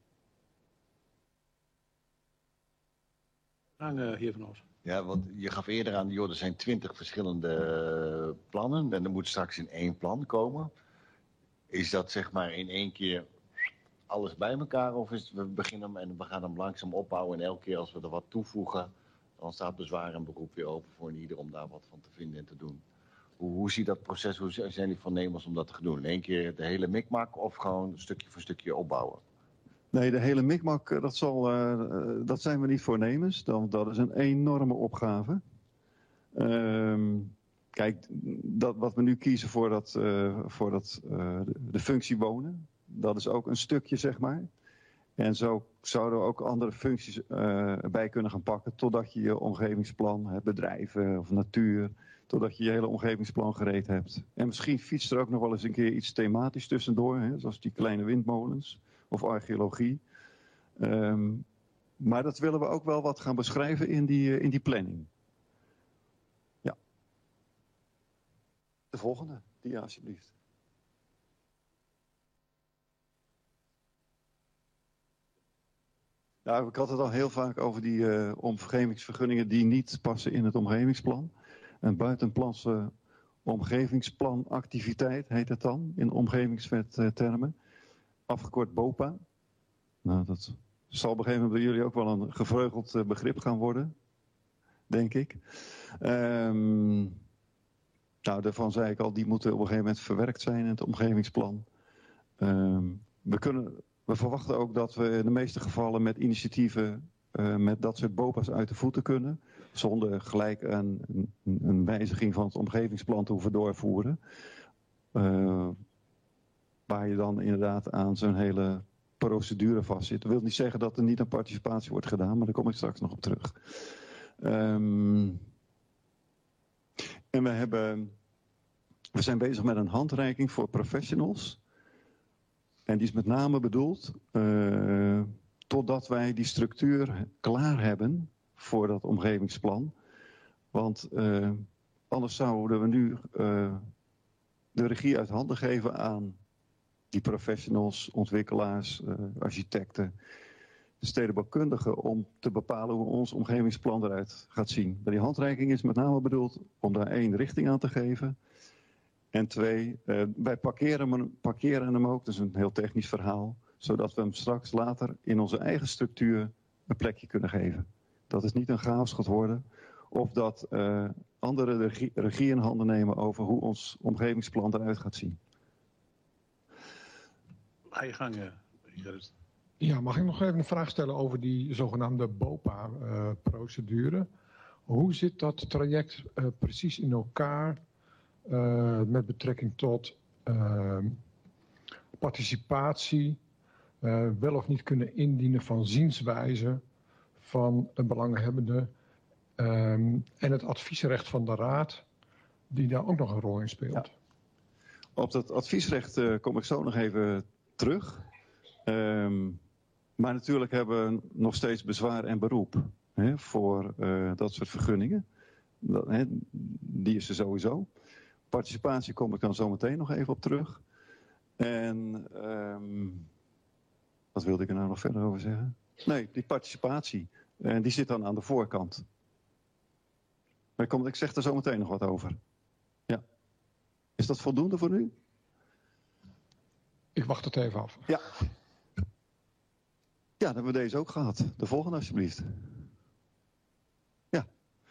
Dank, uh, heer Van Os. Ja, want je gaf eerder aan, joh, er zijn twintig verschillende plannen en er moet straks in één plan komen. Is dat zeg maar in één keer alles bij elkaar of is het, we beginnen en we gaan hem langzaam opbouwen en elke keer als we er wat toevoegen, dan staat bezwaar en beroep weer open voor ieder om daar wat van te vinden en te doen. Hoe, hoe ziet dat proces, hoe zijn jullie voornemens om dat te doen? In één keer de hele mikmak of gewoon stukje voor stukje opbouwen? Nee, de hele mikmak, dat, zal, uh, dat zijn we niet voornemens. Dat, dat is een enorme opgave. Um, kijk, dat, wat we nu kiezen voor, dat, uh, voor dat, uh, de, de functie wonen, dat is ook een stukje, zeg maar. En zo zouden we ook andere functies uh, bij kunnen gaan pakken, totdat je je omgevingsplan, hè, bedrijven of natuur, totdat je je hele omgevingsplan gereed hebt. En misschien fietst er ook nog wel eens een keer iets thematisch tussendoor, hè, zoals die kleine windmolens. Of archeologie. Um, maar dat willen we ook wel wat gaan beschrijven in die, uh, in die planning. Ja. De volgende, dia alsjeblieft. Nou, ik had het al heel vaak over die uh, omgevingsvergunningen die niet passen in het omgevingsplan. Een buitenplanse omgevingsplanactiviteit heet het dan, in omgevingswettermen. Afgekort BOPA. Nou, dat zal op een gegeven moment bij jullie ook wel een gevreugeld uh, begrip gaan worden. Denk ik. Um, nou, daarvan zei ik al, die moeten op een gegeven moment verwerkt zijn in het omgevingsplan. Um, we, kunnen, we verwachten ook dat we in de meeste gevallen met initiatieven uh, met dat soort BOPA's uit de voeten kunnen. Zonder gelijk een, een, een wijziging van het omgevingsplan te hoeven doorvoeren. Uh, waar je dan inderdaad aan zo'n hele procedure vastzit. Dat wil niet zeggen dat er niet aan participatie wordt gedaan, maar daar kom ik straks nog op terug. Um, En we, hebben, we zijn bezig met een handreiking voor professionals. En die is met name bedoeld uh, totdat wij die structuur klaar hebben voor dat omgevingsplan. Want uh, anders zouden we nu uh, de regie uit handen geven aan die professionals, ontwikkelaars, uh, architecten, de stedenbouwkundigen, om te bepalen hoe ons omgevingsplan eruit gaat zien. Bij die handreiking is met name bedoeld om daar één richting aan te geven. En twee, uh, wij parkeren hem, parkeren hem ook, dat is een heel technisch verhaal, zodat we hem straks later in onze eigen structuur een plekje kunnen geven. Dat het niet een chaos gaat worden, of dat uh, anderen de regie, regie in handen nemen over hoe ons omgevingsplan eruit gaat zien. Ga je gang, Gerrit. Ja, mag ik nog even een vraag stellen over die zogenaamde BOPA-procedure? Uh, hoe zit dat traject uh, precies in elkaar uh, met betrekking tot uh, participatie, uh, wel of niet kunnen indienen van zienswijze van de belanghebbenden um, en het adviesrecht van de Raad, die daar ook nog een rol in speelt? Ja. Op dat adviesrecht uh, kom ik zo nog even terug. Um, maar natuurlijk hebben we nog steeds bezwaar en beroep hè, voor uh, dat soort vergunningen. Dat, hè, die is er sowieso. Participatie kom ik dan zo meteen nog even op terug. En um, wat wilde ik er nou nog verder over zeggen? Nee, die participatie. En die zit dan aan de voorkant. Maar kom, ik zeg er zo meteen nog wat over. Ja. Is dat voldoende voor nu? Ik wacht het even af. Ja. Ja, dan hebben we deze ook gehad. De volgende alsjeblieft. Ja.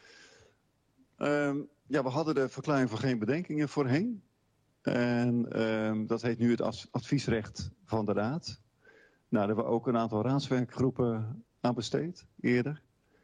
Um, ja, we hadden de verklaring voor geen bedenkingen voorheen. En um, dat heet nu het adviesrecht van de Raad. Nou, daar hebben we ook een aantal raadswerkgroepen aan besteed, eerder.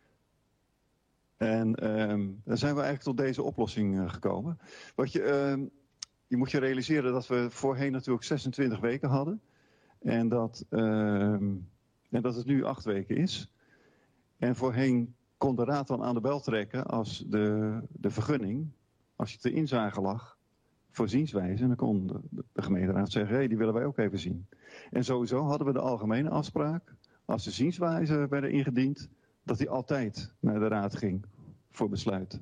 En um, daar zijn we eigenlijk tot deze oplossing uh, gekomen. Wat je, um, je moet je realiseren dat we voorheen natuurlijk zesentwintig weken hadden. En dat, um, en dat het nu acht weken is. En voorheen kon de Raad dan aan de bel trekken als de, de vergunning, als je te inzage lag, voor zienswijze. En dan kon de, de gemeenteraad zeggen, hé, hey, die willen wij ook even zien. En sowieso hadden we de algemene afspraak, als de zienswijzen werden ingediend, dat die altijd naar de Raad ging voor besluit.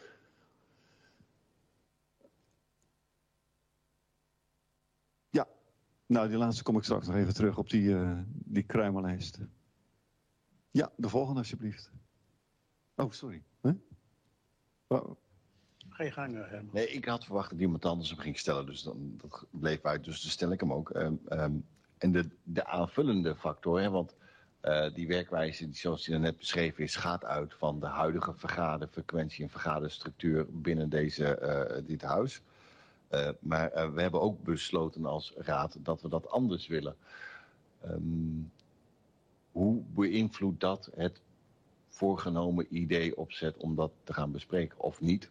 Ja, nou die laatste kom ik straks nog even terug op die, uh, die kruimellijst. Ja, de volgende alsjeblieft. Oh, sorry. Huh? Oh. Ga je gang, Herman. Nee, ik had verwacht dat iemand anders hem ging stellen, dus dan, dat bleef uit, dus dan stel ik hem ook. Um, um, en de, de aanvullende factor, hè, want uh, die werkwijze, die, zoals die net beschreven is, gaat uit van de huidige vergaderfrequentie en vergaderstructuur binnen deze, uh, dit huis. Uh, maar uh, we hebben ook besloten als raad dat we dat anders willen. Um, hoe beïnvloedt dat het voorgenomen idee opzet om dat te gaan bespreken of niet?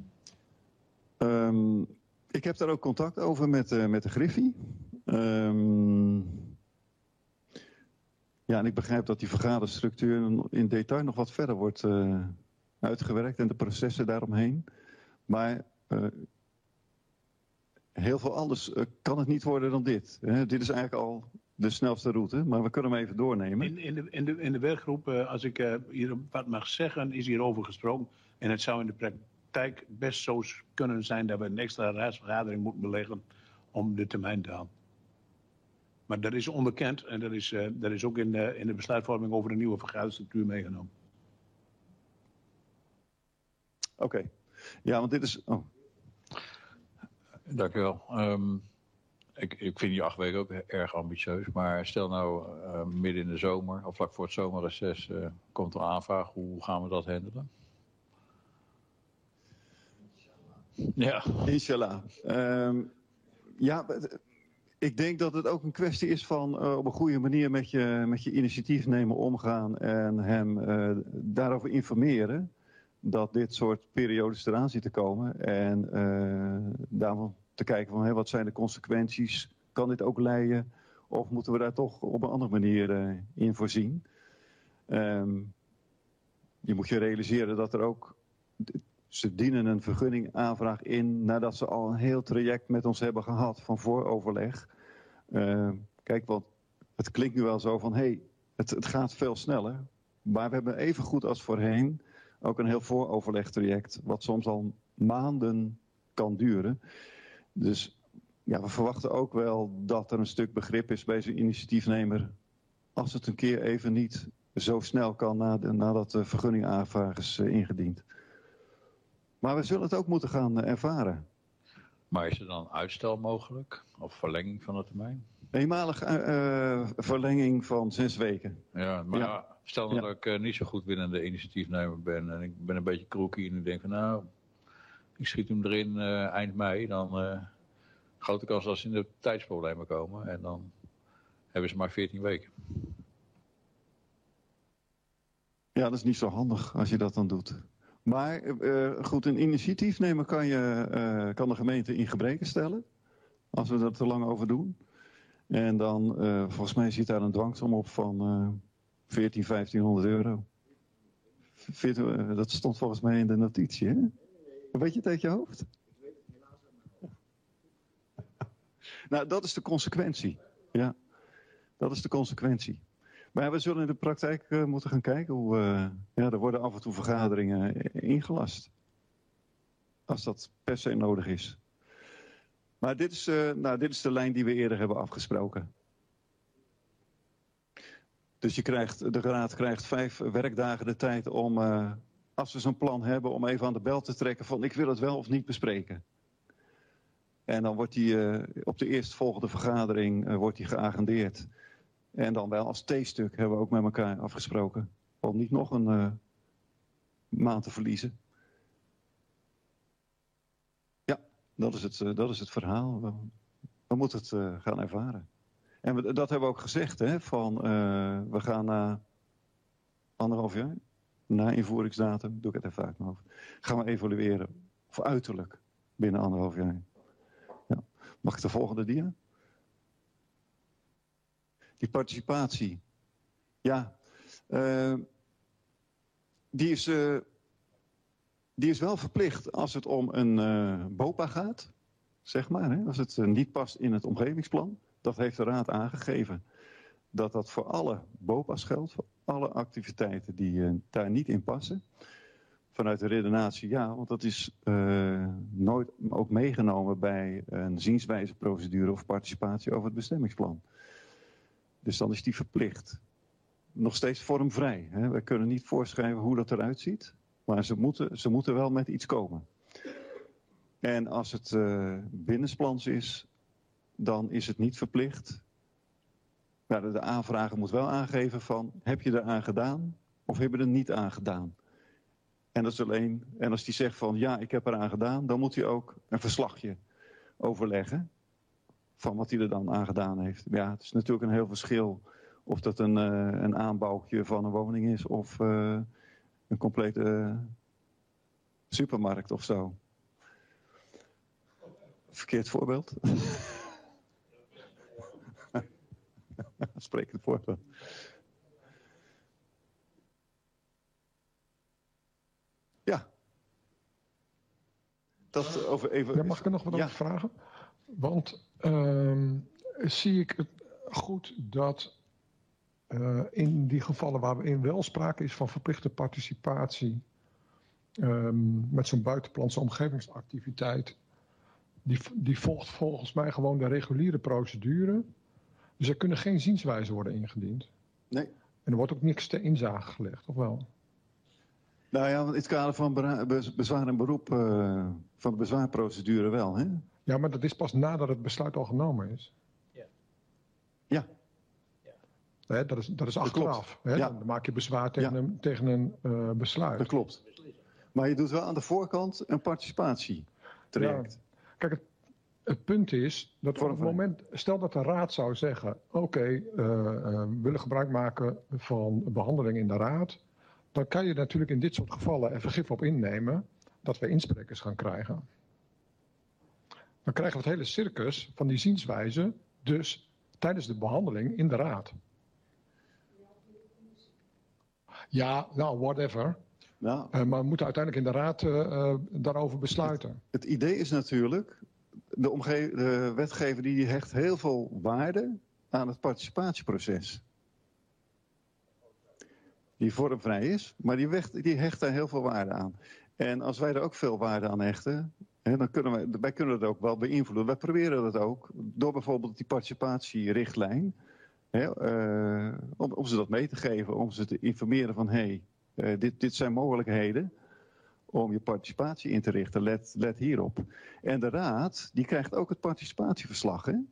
Um, ik heb daar ook contact over met, uh, met de Griffie. Um, ja, en ik begrijp dat die vergaderstructuur in detail nog wat verder wordt uh, uitgewerkt en de processen daaromheen. Maar uh, heel veel anders uh, kan het niet worden dan dit. Hè? Dit is eigenlijk al de snelste route, maar we kunnen hem even doornemen. In, in, de, in, de, in de werkgroep, uh, als ik uh, hier wat mag zeggen, is hierover gesproken. En het zou in de praktijk best zo kunnen zijn dat we een extra raadsvergadering moeten beleggen om de termijn te halen. Maar dat is onbekend en dat is, uh, dat is ook in de, in de besluitvorming over de nieuwe vergaderstructuur meegenomen. Oké. Okay. Ja, want dit is... Oh. Dank u wel. Um, ik, ik vind die acht weken ook erg ambitieus. Maar stel nou uh, midden in de zomer of vlak voor het zomerreces uh, komt er een aanvraag. Hoe gaan we dat handelen? Ja. Inshallah. Um, ja, ik denk dat het ook een kwestie is van uh, op een goede manier met je, met je initiatief nemen omgaan en hem uh, daarover informeren dat dit soort periodes eraan zit te komen. En uh, daarvan te kijken van hey, wat zijn de consequenties, kan dit ook leiden of moeten we daar toch op een andere manier uh, in voorzien. Um, je moet je realiseren dat er ook... ze dienen een vergunningaanvraag in nadat ze al een heel traject met ons hebben gehad van vooroverleg. Uh, kijk, want het klinkt nu wel zo van, hé, hey, het, het gaat veel sneller. Maar we hebben even goed als voorheen ook een heel vooroverlegtraject, wat soms al maanden kan duren. Dus ja, we verwachten ook wel dat er een stuk begrip is bij zo'n initiatiefnemer, als het een keer even niet zo snel kan nadat de vergunningaanvraag is uh, ingediend. Maar we zullen het ook moeten gaan uh, ervaren. Maar is er dan uitstel mogelijk? Of verlenging van de termijn? Eenmalige uh, verlenging van zes weken. Ja, maar ja. stel nou ja. dat ik uh, niet zo goed winnende initiatiefnemer ben en ik ben een beetje kroekie en ik denk van nou, ik schiet hem erin uh, eind mei, dan uh, grote kans dat ze in de tijdsproblemen komen en dan hebben ze maar veertien weken. Ja, dat is niet zo handig als je dat dan doet. Maar uh, goed, een initiatief nemen kan, je, uh, kan de gemeente in gebreken stellen. Als we er te lang over doen. En dan, uh, volgens mij zit daar een dwangsom op van uh, veertien, vijftienhonderd euro. veertien, uh, dat stond volgens mij in de notitie, hè? Weet je het uit je hoofd? Nou, dat is de consequentie. Ja, dat is de consequentie. Maar we zullen in de praktijk uh, moeten gaan kijken hoe... Uh, ja, er worden af en toe vergaderingen ingelast. Als dat per se nodig is. Maar dit is, uh, nou, dit is de lijn die we eerder hebben afgesproken. Dus je krijgt, de raad krijgt vijf werkdagen de tijd om... Uh, als we zo'n plan hebben, om even aan de bel te trekken van... ik wil het wel of niet bespreken. En dan wordt die uh, op de eerstvolgende vergadering uh, wordt die geagendeerd... En dan wel als T-stuk hebben we ook met elkaar afgesproken. Om niet nog een uh, maand te verliezen. Ja, dat is het, uh, dat is het verhaal. We, we moeten het uh, gaan ervaren. En we, dat hebben we ook gezegd. Hè, van, uh, we gaan na anderhalf jaar, na invoeringsdatum, doe ik het even uit mijn hoofd. Gaan we evalueren. Of uiterlijk binnen anderhalf jaar. Ja. Mag ik de volgende dia? Die participatie, ja, uh, die, is, uh, die is wel verplicht als het om een uh, BOPA gaat, zeg maar. Hè, als het uh, niet past in het omgevingsplan. Dat heeft de Raad aangegeven. Dat dat voor alle BOPA's geldt, voor alle activiteiten die uh, daar niet in passen. Vanuit de redenatie, ja, want dat is uh, nooit ook meegenomen bij een zienswijzeprocedure of participatie over het bestemmingsplan. Dus dan is die verplicht. Nog steeds vormvrij. Hè? We kunnen niet voorschrijven hoe dat eruit ziet. Maar ze moeten, ze moeten wel met iets komen. En als het uh, binnenplans is, dan is het niet verplicht. Ja, de, de aanvrager moet wel aangeven van, heb je er aan gedaan of heb je er niet aan gedaan? En, dat is alleen, en als die zegt van, ja, ik heb eraan gedaan, dan moet hij ook een verslagje overleggen. Van wat hij er dan aan gedaan heeft. Ja, het is natuurlijk een heel verschil of dat een, uh, een aanbouwtje van een woning is of uh, een complete uh, supermarkt of zo. Verkeerd voorbeeld. Sprekend voorbeeld. Ja. Dat over even... Ja, mag ik er nog wat ja. over vragen? Want uh, zie ik het goed dat uh, in die gevallen waarin wel sprake is van verplichte participatie um, met zo'n buitenplantse omgevingsactiviteit, die, die volgt volgens mij gewoon de reguliere procedure. Dus er kunnen geen zienswijzen worden ingediend. Nee. En er wordt ook niks ter inzage gelegd, of wel? Nou ja, in het kader van bezwaar en beroep uh, van de bezwaarprocedure wel, hè? Ja, maar dat is pas nadat het besluit al genomen is. Ja. Ja. ja. Hè, dat is, dat is achteraf. Hè? Ja. Dan maak je bezwaar tegen ja. een, tegen een uh, besluit. Dat klopt. Maar je doet wel aan de voorkant een participatietraject. Ja. Kijk, het, het punt is dat op het moment, stel dat de raad zou zeggen, oké, okay, uh, uh, we willen gebruik maken van behandeling in de raad, dan kan je natuurlijk in dit soort gevallen er vergif op innemen dat we insprekers gaan krijgen. Dan krijgen we het hele circus van die zienswijze dus tijdens de behandeling in de raad. Ja, nou, whatever. Nou, Uh, maar we moeten uiteindelijk in de raad uh, uh, daarover besluiten. Het, het idee is natuurlijk, de, omge- de wetgever die hecht heel veel waarde aan het participatieproces. Die vormvrij is, maar die, wecht, die hecht daar heel veel waarde aan. En als wij er ook veel waarde aan hechten, hè, dan kunnen wij, wij kunnen het ook wel beïnvloeden. Wij proberen dat ook door bijvoorbeeld die participatierichtlijn, hè, uh, om, om ze dat mee te geven, om ze te informeren van hé, hey, uh, dit, dit zijn mogelijkheden om je participatie in te richten. Let, let hierop. En de raad, die krijgt ook het participatieverslag, hè?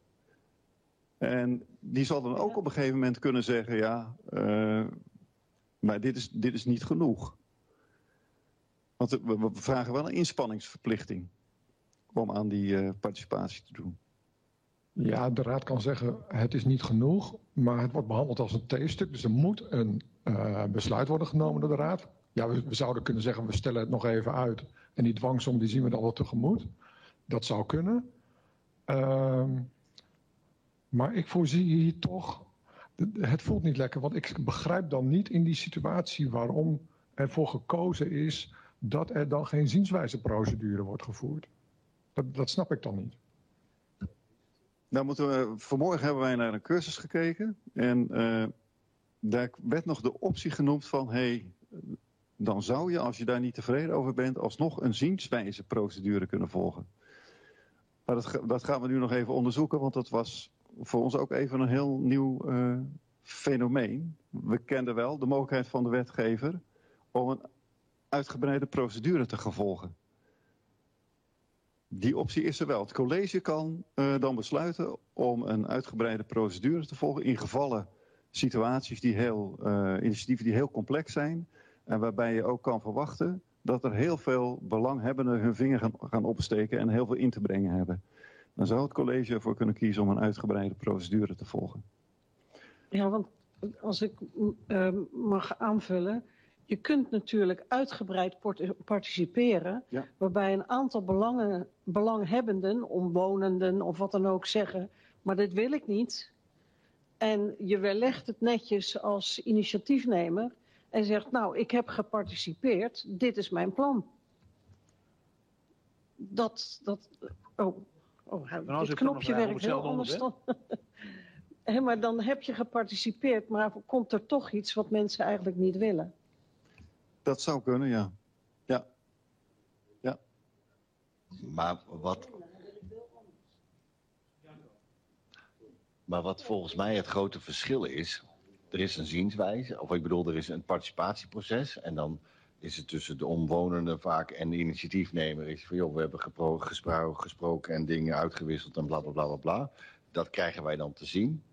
En die zal dan ook op een gegeven moment kunnen zeggen, ja, uh, maar dit is, dit is niet genoeg. Want we, we vragen wel een inspanningsverplichting om aan die uh, participatie te doen. Ja, de raad kan zeggen, het is niet genoeg, maar het wordt behandeld als een T-stuk. Dus er moet een uh, besluit worden genomen door de raad. Ja, we, we zouden kunnen zeggen, we stellen het nog even uit. En die dwangsom, die zien we dan wel tegemoet. Dat zou kunnen. Uh, maar ik voorzie hier toch, het voelt niet lekker. Want ik begrijp dan niet in die situatie waarom ervoor gekozen is dat er dan geen zienswijzeprocedure wordt gevoerd. Dat, dat snap ik dan niet. Nou moeten we, vanmorgen hebben wij naar een cursus gekeken. En uh, daar werd nog de optie genoemd van, hey, dan zou je, als je daar niet tevreden over bent, alsnog een zienswijzeprocedure kunnen volgen. Maar dat, dat gaan we nu nog even onderzoeken, want dat was voor ons ook even een heel nieuw uh, fenomeen. We kenden wel de mogelijkheid van de wetgever om een uitgebreide procedure te gaan volgen. Die optie is er wel. Het college kan uh, dan besluiten om een uitgebreide procedure te volgen in gevallen, situaties die heel, uh, initiatieven die heel complex zijn en waarbij je ook kan verwachten dat er heel veel belanghebbenden hun vinger gaan, gaan opsteken en heel veel in te brengen hebben. Dan zou het college ervoor kunnen kiezen om een uitgebreide procedure te volgen. Ja, want als ik uh, mag aanvullen, je kunt natuurlijk uitgebreid participeren, ja, waarbij een aantal belangen, belanghebbenden, omwonenden of wat dan ook zeggen, maar dit wil ik niet. En je weerlegt het netjes als initiatiefnemer en zegt, nou, ik heb geparticipeerd, dit is mijn plan. Dat, dat, oh, oh het knopje werkt heel anders dan. He, maar dan heb je geparticipeerd, maar komt er toch iets wat mensen eigenlijk niet willen? Dat zou kunnen, ja. Ja. Ja. Maar wat... Maar wat volgens mij het grote verschil is, er is een zienswijze, of ik bedoel, er is een participatieproces en dan is het tussen de omwonenden vaak en de initiatiefnemer is van, joh, we hebben gepro- gespro- gesproken en dingen uitgewisseld en bla bla bla bla bla. Dat krijgen wij dan te zien.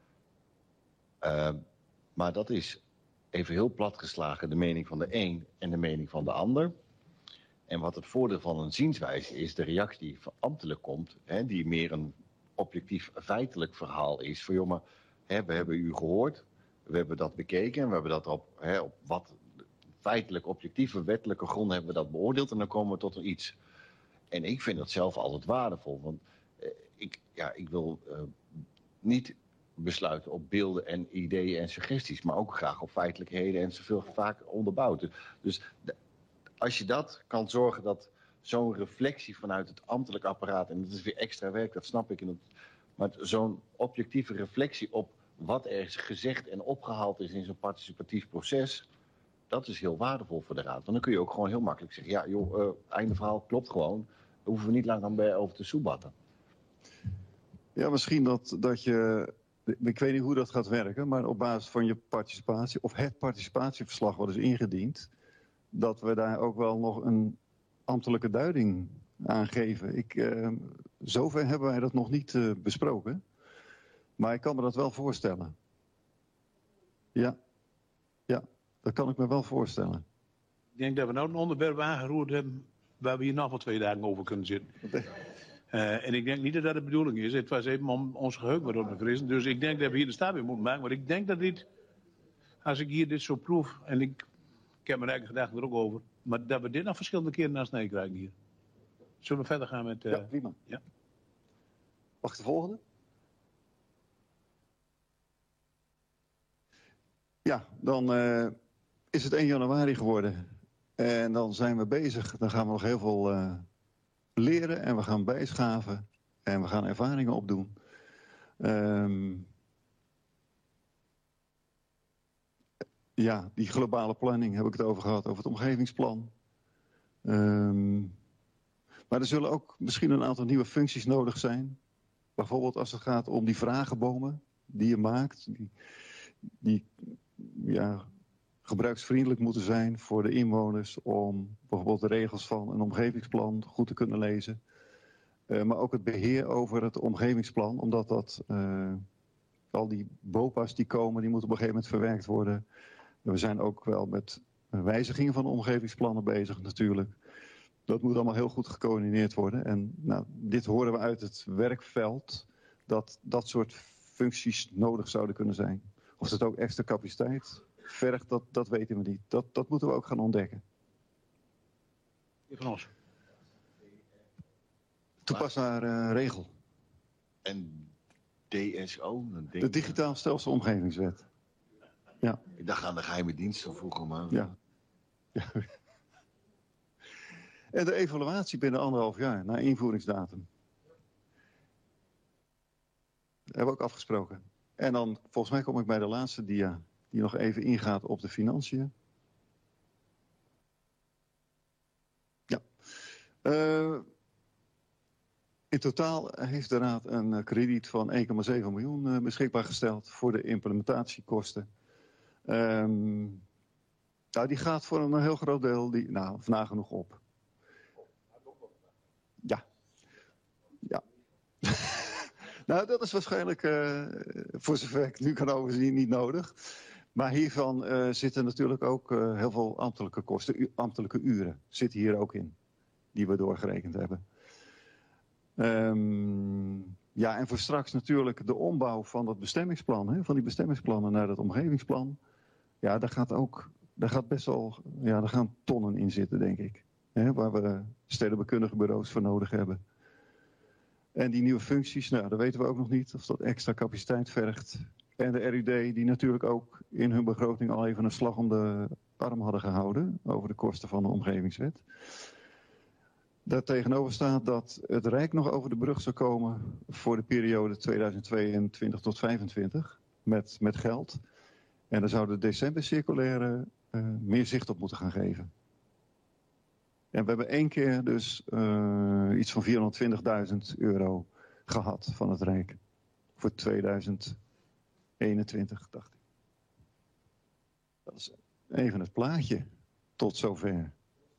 Uh, maar dat is even heel platgeslagen de mening van de een en de mening van de ander. En wat het voordeel van een zienswijze is, de reactie die van ambtelijk komt, hè, die meer een objectief feitelijk verhaal is. Van joh, maar hè, we hebben u gehoord, we hebben dat bekeken, we hebben dat op, hè, op wat feitelijk objectieve wettelijke gronden hebben we dat beoordeeld en dan komen we tot er iets. En ik vind dat zelf altijd waardevol, want eh, ik, ja, ik wil uh, niet besluiten op beelden en ideeën en suggesties, maar ook graag op feitelijkheden en zoveel vaak onderbouwd. Dus de, als je dat kan zorgen dat zo'n reflectie vanuit het ambtelijk apparaat, en dat is weer extra werk, dat snap ik, en dat, maar zo'n objectieve reflectie op wat er is gezegd en opgehaald is in zo'n participatief proces, dat is heel waardevol voor de raad. Want dan kun je ook gewoon heel makkelijk zeggen, ja joh, uh, einde verhaal klopt gewoon, daar hoeven we niet lang aan bij over te soebatten. Ja, misschien dat, dat je, ik weet niet hoe dat gaat werken, maar op basis van je participatie, of het participatieverslag wat is ingediend, dat we daar ook wel nog een ambtelijke duiding aan geven. Ik, uh, zover hebben wij dat nog niet uh, besproken, maar ik kan me dat wel voorstellen. Ja, ja, dat kan ik me wel voorstellen. Ik denk dat we nou een onderwerp aangeroerd hebben waar we hier nog wel twee dagen over kunnen zitten. Uh, en ik denk niet dat dat de bedoeling is. Het was even om ons geheugen wat op te frissen. Dus ik denk dat we hier de staat weer moeten maken. Maar ik denk dat dit, als ik hier dit zo proef, en ik, ik heb mijn eigen gedachten er ook over, maar dat we dit nog verschillende keren naar snee krijgen hier. Zullen we verder gaan met... Uh, ja, prima. Ja. Wacht, de volgende? Ja, dan uh, is het één januari geworden. En dan zijn we bezig, dan gaan we nog heel veel uh, leren en we gaan bijschaven en we gaan ervaringen opdoen. Um, ja, die globale planning heb ik het over gehad, over het omgevingsplan. Um, maar er zullen ook misschien een aantal nieuwe functies nodig zijn. Bijvoorbeeld als het gaat om die vragenbomen die je maakt, die, die ja, gebruiksvriendelijk moeten zijn voor de inwoners om bijvoorbeeld de regels van een omgevingsplan goed te kunnen lezen. Uh, maar ook het beheer over het omgevingsplan, omdat dat, uh, al die B O P A's die komen, die moeten op een gegeven moment verwerkt worden. We zijn ook wel met wijzigingen van de omgevingsplannen bezig natuurlijk. Dat moet allemaal heel goed gecoördineerd worden. En nou, dit horen we uit het werkveld, dat dat soort functies nodig zouden kunnen zijn. Of dat ook extra capaciteit vergt, dat, dat weten we niet. Dat, dat moeten we ook gaan ontdekken. Van ons. Toepasbare uh, regel. En D S O? De Digitaal Stelsel Omgevingswet. Ja. Ik dacht aan de geheime diensten vroeger, maar... Ja. Ja. En de evaluatie binnen anderhalf jaar, na invoeringsdatum. Dat hebben we ook afgesproken. En dan, volgens mij kom ik bij de laatste dia, die nog even ingaat op de financiën. Ja. Uh, in totaal heeft de Raad een krediet van één komma zeven miljoen uh, beschikbaar gesteld voor de implementatiekosten. Um, nou, die gaat voor een heel groot deel, die, nou, nagenoeg op. Ja. Ja. Nou, dat is waarschijnlijk, uh, voor zover ik nu kan overzien, niet nodig. Maar hiervan uh, zitten natuurlijk ook uh, heel veel ambtelijke kosten, u, ambtelijke uren zitten hier ook in, die we doorgerekend hebben. Um, ja, en voor straks natuurlijk de ombouw van dat bestemmingsplan, hè, van die bestemmingsplannen naar dat omgevingsplan. Ja, daar gaat ook, daar gaat best wel, ja, daar gaan tonnen in zitten, denk ik. Hè, waar we stedenbekundige bureaus voor nodig hebben. En die nieuwe functies, nou, dat weten we ook nog niet of dat extra capaciteit vergt. En de R U D, die natuurlijk ook in hun begroting al even een slag om de arm hadden gehouden over de kosten van de omgevingswet. Daar tegenover staat dat het Rijk nog over de brug zou komen voor de periode tweeduizend tweeëntwintig tot vijfentwintig met, met geld. En daar zou de decembercirculaire uh, meer zicht op moeten gaan geven. En we hebben één keer dus uh, iets van vierhonderdtwintigduizend euro gehad van het Rijk. Voor tweeduizend eenentwintig, dacht ik. Dat is even het plaatje tot zover.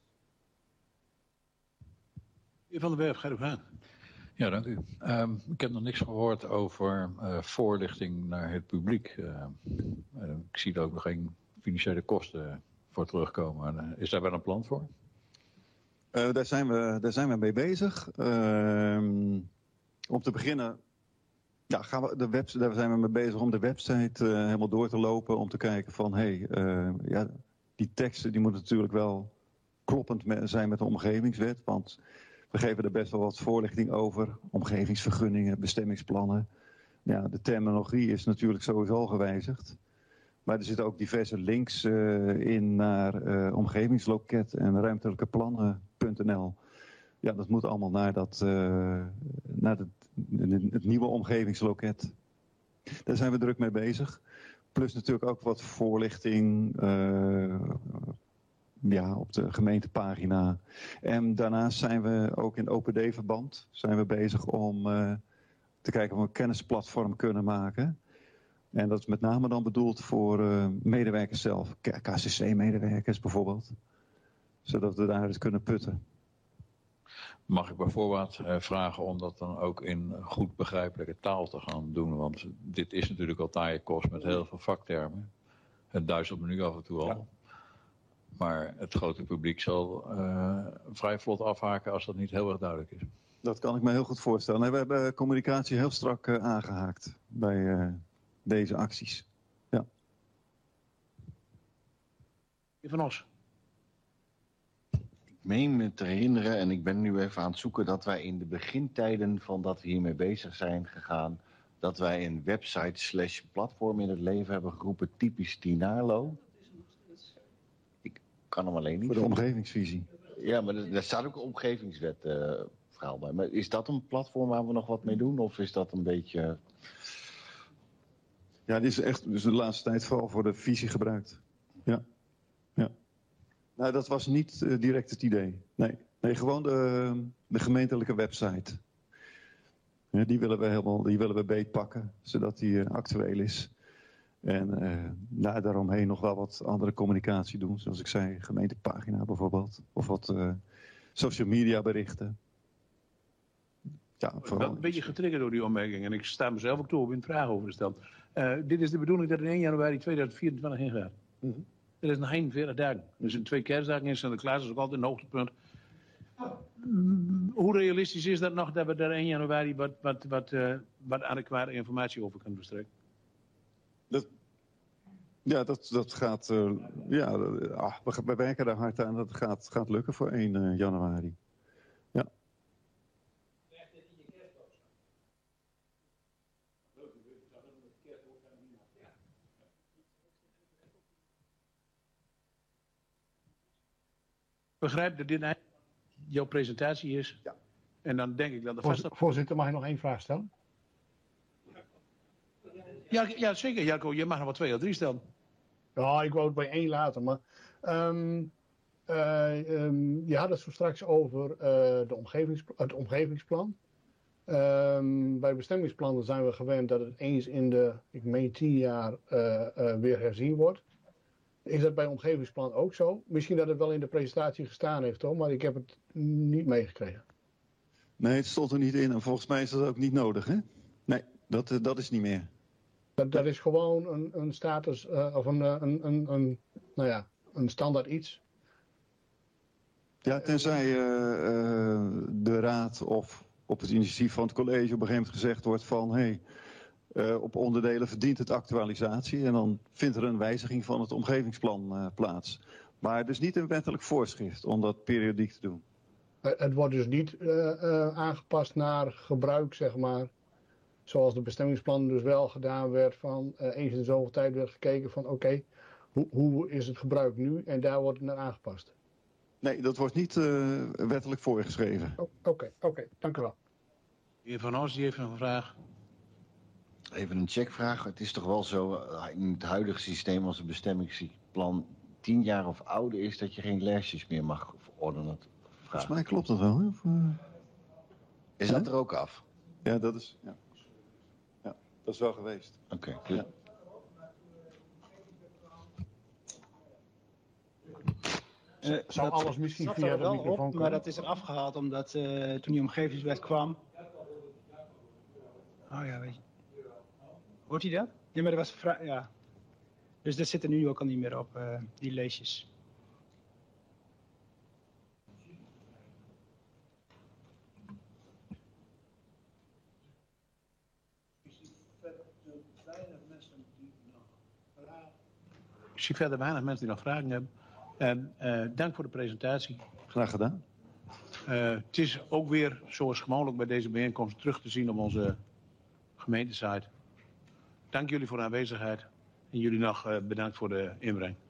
Meneer Van den Berg, ga erop aan. Ja, dank u. Um, ik heb nog niks gehoord over uh, voorlichting naar het publiek. Uh, uh, ik zie er ook nog geen financiële kosten voor terugkomen. Uh, is daar wel een plan voor? Uh, daar, zijn we, daar zijn we mee bezig. Uh, om te beginnen, ja, gaan we de website, daar zijn we mee bezig om de website uh, helemaal door te lopen. Om te kijken van, hé, hey, uh, ja, die teksten die moeten natuurlijk wel kloppend me- zijn met de omgevingswet. Want we geven er best wel wat voorlichting over. Omgevingsvergunningen, bestemmingsplannen. Ja, de terminologie is natuurlijk sowieso al gewijzigd. Maar er zitten ook diverse links uh, in naar uh, omgevingsloket en ruimtelijke plannen punt n l. Ja, dat moet allemaal naar, dat, uh, naar het, het nieuwe omgevingsloket. Daar zijn we druk mee bezig. Plus natuurlijk ook wat voorlichting uh, ja, op de gemeentepagina. En daarnaast zijn we ook in O P D-verband zijn we bezig om uh, te kijken of we een kennisplatform kunnen maken. En dat is met name dan bedoeld voor uh, medewerkers zelf. K C C-medewerkers bijvoorbeeld. Zodat we daar eens kunnen putten. Mag ik bijvoorbeeld uh, vragen om dat dan ook in goed begrijpelijke taal te gaan doen? Want dit is natuurlijk al taaie kost met heel veel vaktermen. Het duizelt me nu af en toe al. Ja. Maar het grote publiek zal uh, vrij vlot afhaken als dat niet heel erg duidelijk is. Dat kan ik me heel goed voorstellen. Nee, we hebben communicatie heel strak uh, aangehaakt bij uh, deze acties. Ja. Van Os. Ik meen me te herinneren, en ik ben nu even aan het zoeken, dat wij in de begintijden van dat we hiermee bezig zijn gegaan, dat wij een website slash platform in het leven hebben geroepen, typisch Tinalo. kan hem alleen niet. Voor de omgevingsvisie. Ja, maar er, er staat ook een omgevingswet uh, verhaal bij. Maar is dat een platform waar we nog wat mee doen? Of is dat een beetje... Ja, dit is echt dus de laatste tijd vooral voor de visie gebruikt. Ja. ja. Nou, dat was niet uh, direct het idee. Nee, nee gewoon de, de gemeentelijke website. Ja, die willen we helemaal, die willen we beetpakken, zodat die uh, actueel is. En uh, daar daaromheen nog wel wat andere communicatie doen. Zoals ik zei, gemeentepagina bijvoorbeeld. Of wat uh, social media berichten. Ja, ik ben een beetje getriggerd door die opmerking. En ik sta mezelf ook toe om een vraag over te stellen. Uh, dit is de bedoeling dat er één januari tweeduizend vierentwintig ingaat. Mm-hmm. Dat is nog eenenveertig dagen. Dus in twee kerstdagen in Sinterklaas is ook altijd een hoogtepunt. Mm, hoe realistisch is dat nog dat we daar één januari wat, wat, wat, uh, wat adequate informatie over kunnen verstrekken? Dat, ja, dat, dat gaat... Uh, ja, ah, we, we werken daar hard aan. Dat gaat, gaat lukken voor één januari. Ja. Ik begrijp dat dit jouw presentatie is. Ja. En dan denk ik dat de vaste... Voorzitter, mag ik nog één vraag stellen? Ja, ja, zeker, Jacco. Je mag nog wel twee of drie stellen. Ja, ik wou het bij één laten. Maar um, uh, um, je had het zo straks over uh, de omgevings, het omgevingsplan. Um, bij bestemmingsplannen zijn we gewend dat het eens in de, ik meen tien jaar, uh, uh, weer herzien wordt. Is dat bij omgevingsplan ook zo? Misschien dat het wel in de presentatie gestaan heeft, hoor, maar ik heb het niet meegekregen. Nee, het stond er niet in en volgens mij is dat ook niet nodig, hè? Nee, dat, dat is niet meer. Dat, dat is gewoon een, een status, uh, of een, een, een, een, nou ja, een standaard iets. Ja, tenzij uh, uh, de raad of op het initiatief van het college op een gegeven moment gezegd wordt van... Hey, Uh, op onderdelen verdient het actualisatie en dan vindt er een wijziging van het omgevingsplan uh, plaats. Maar dus niet een wettelijk voorschrift om dat periodiek te doen. Het wordt dus niet uh, uh, aangepast naar gebruik, zeg maar. Zoals de bestemmingsplan dus wel gedaan werd van uh, eens in de zoveel tijd werd gekeken van oké, okay, hoe, hoe is het gebruik nu en daar wordt het naar aangepast. Nee, dat wordt niet uh, wettelijk voorgeschreven. Oké, oké, okay, okay, dank u wel. De heer Van Os, die heeft een vraag. Even een checkvraag. Het is toch wel zo, in het huidige systeem als het bestemmingsplan tien jaar of ouder is, dat je geen lijstjes meer mag verordenen? Volgens mij klopt dat wel. Hè? Of, uh... Is ja? dat er ook af? Ja, dat is, ja. Ja, dat is wel geweest. Oké. Okay, ja. Uh, Zou dat alles misschien zat via er de wel microfoon op, komen? maar dat is er afgehaald omdat uh, toen die omgevingswet kwam. Oh ja, weet je. Hoort hij dat? Ja, maar dat was vrij, ja. Dus dat zit er nu ook al niet meer op, uh, die leesjes. Ik zie verder weinig mensen die nog vragen hebben. En uh, dank voor de presentatie. Graag gedaan. Uh, het is ook weer, zoals gewoonlijk bij deze bijeenkomst, terug te zien op onze gemeentesite. Dank jullie voor de aanwezigheid. En jullie nog uh, bedankt voor de inbreng.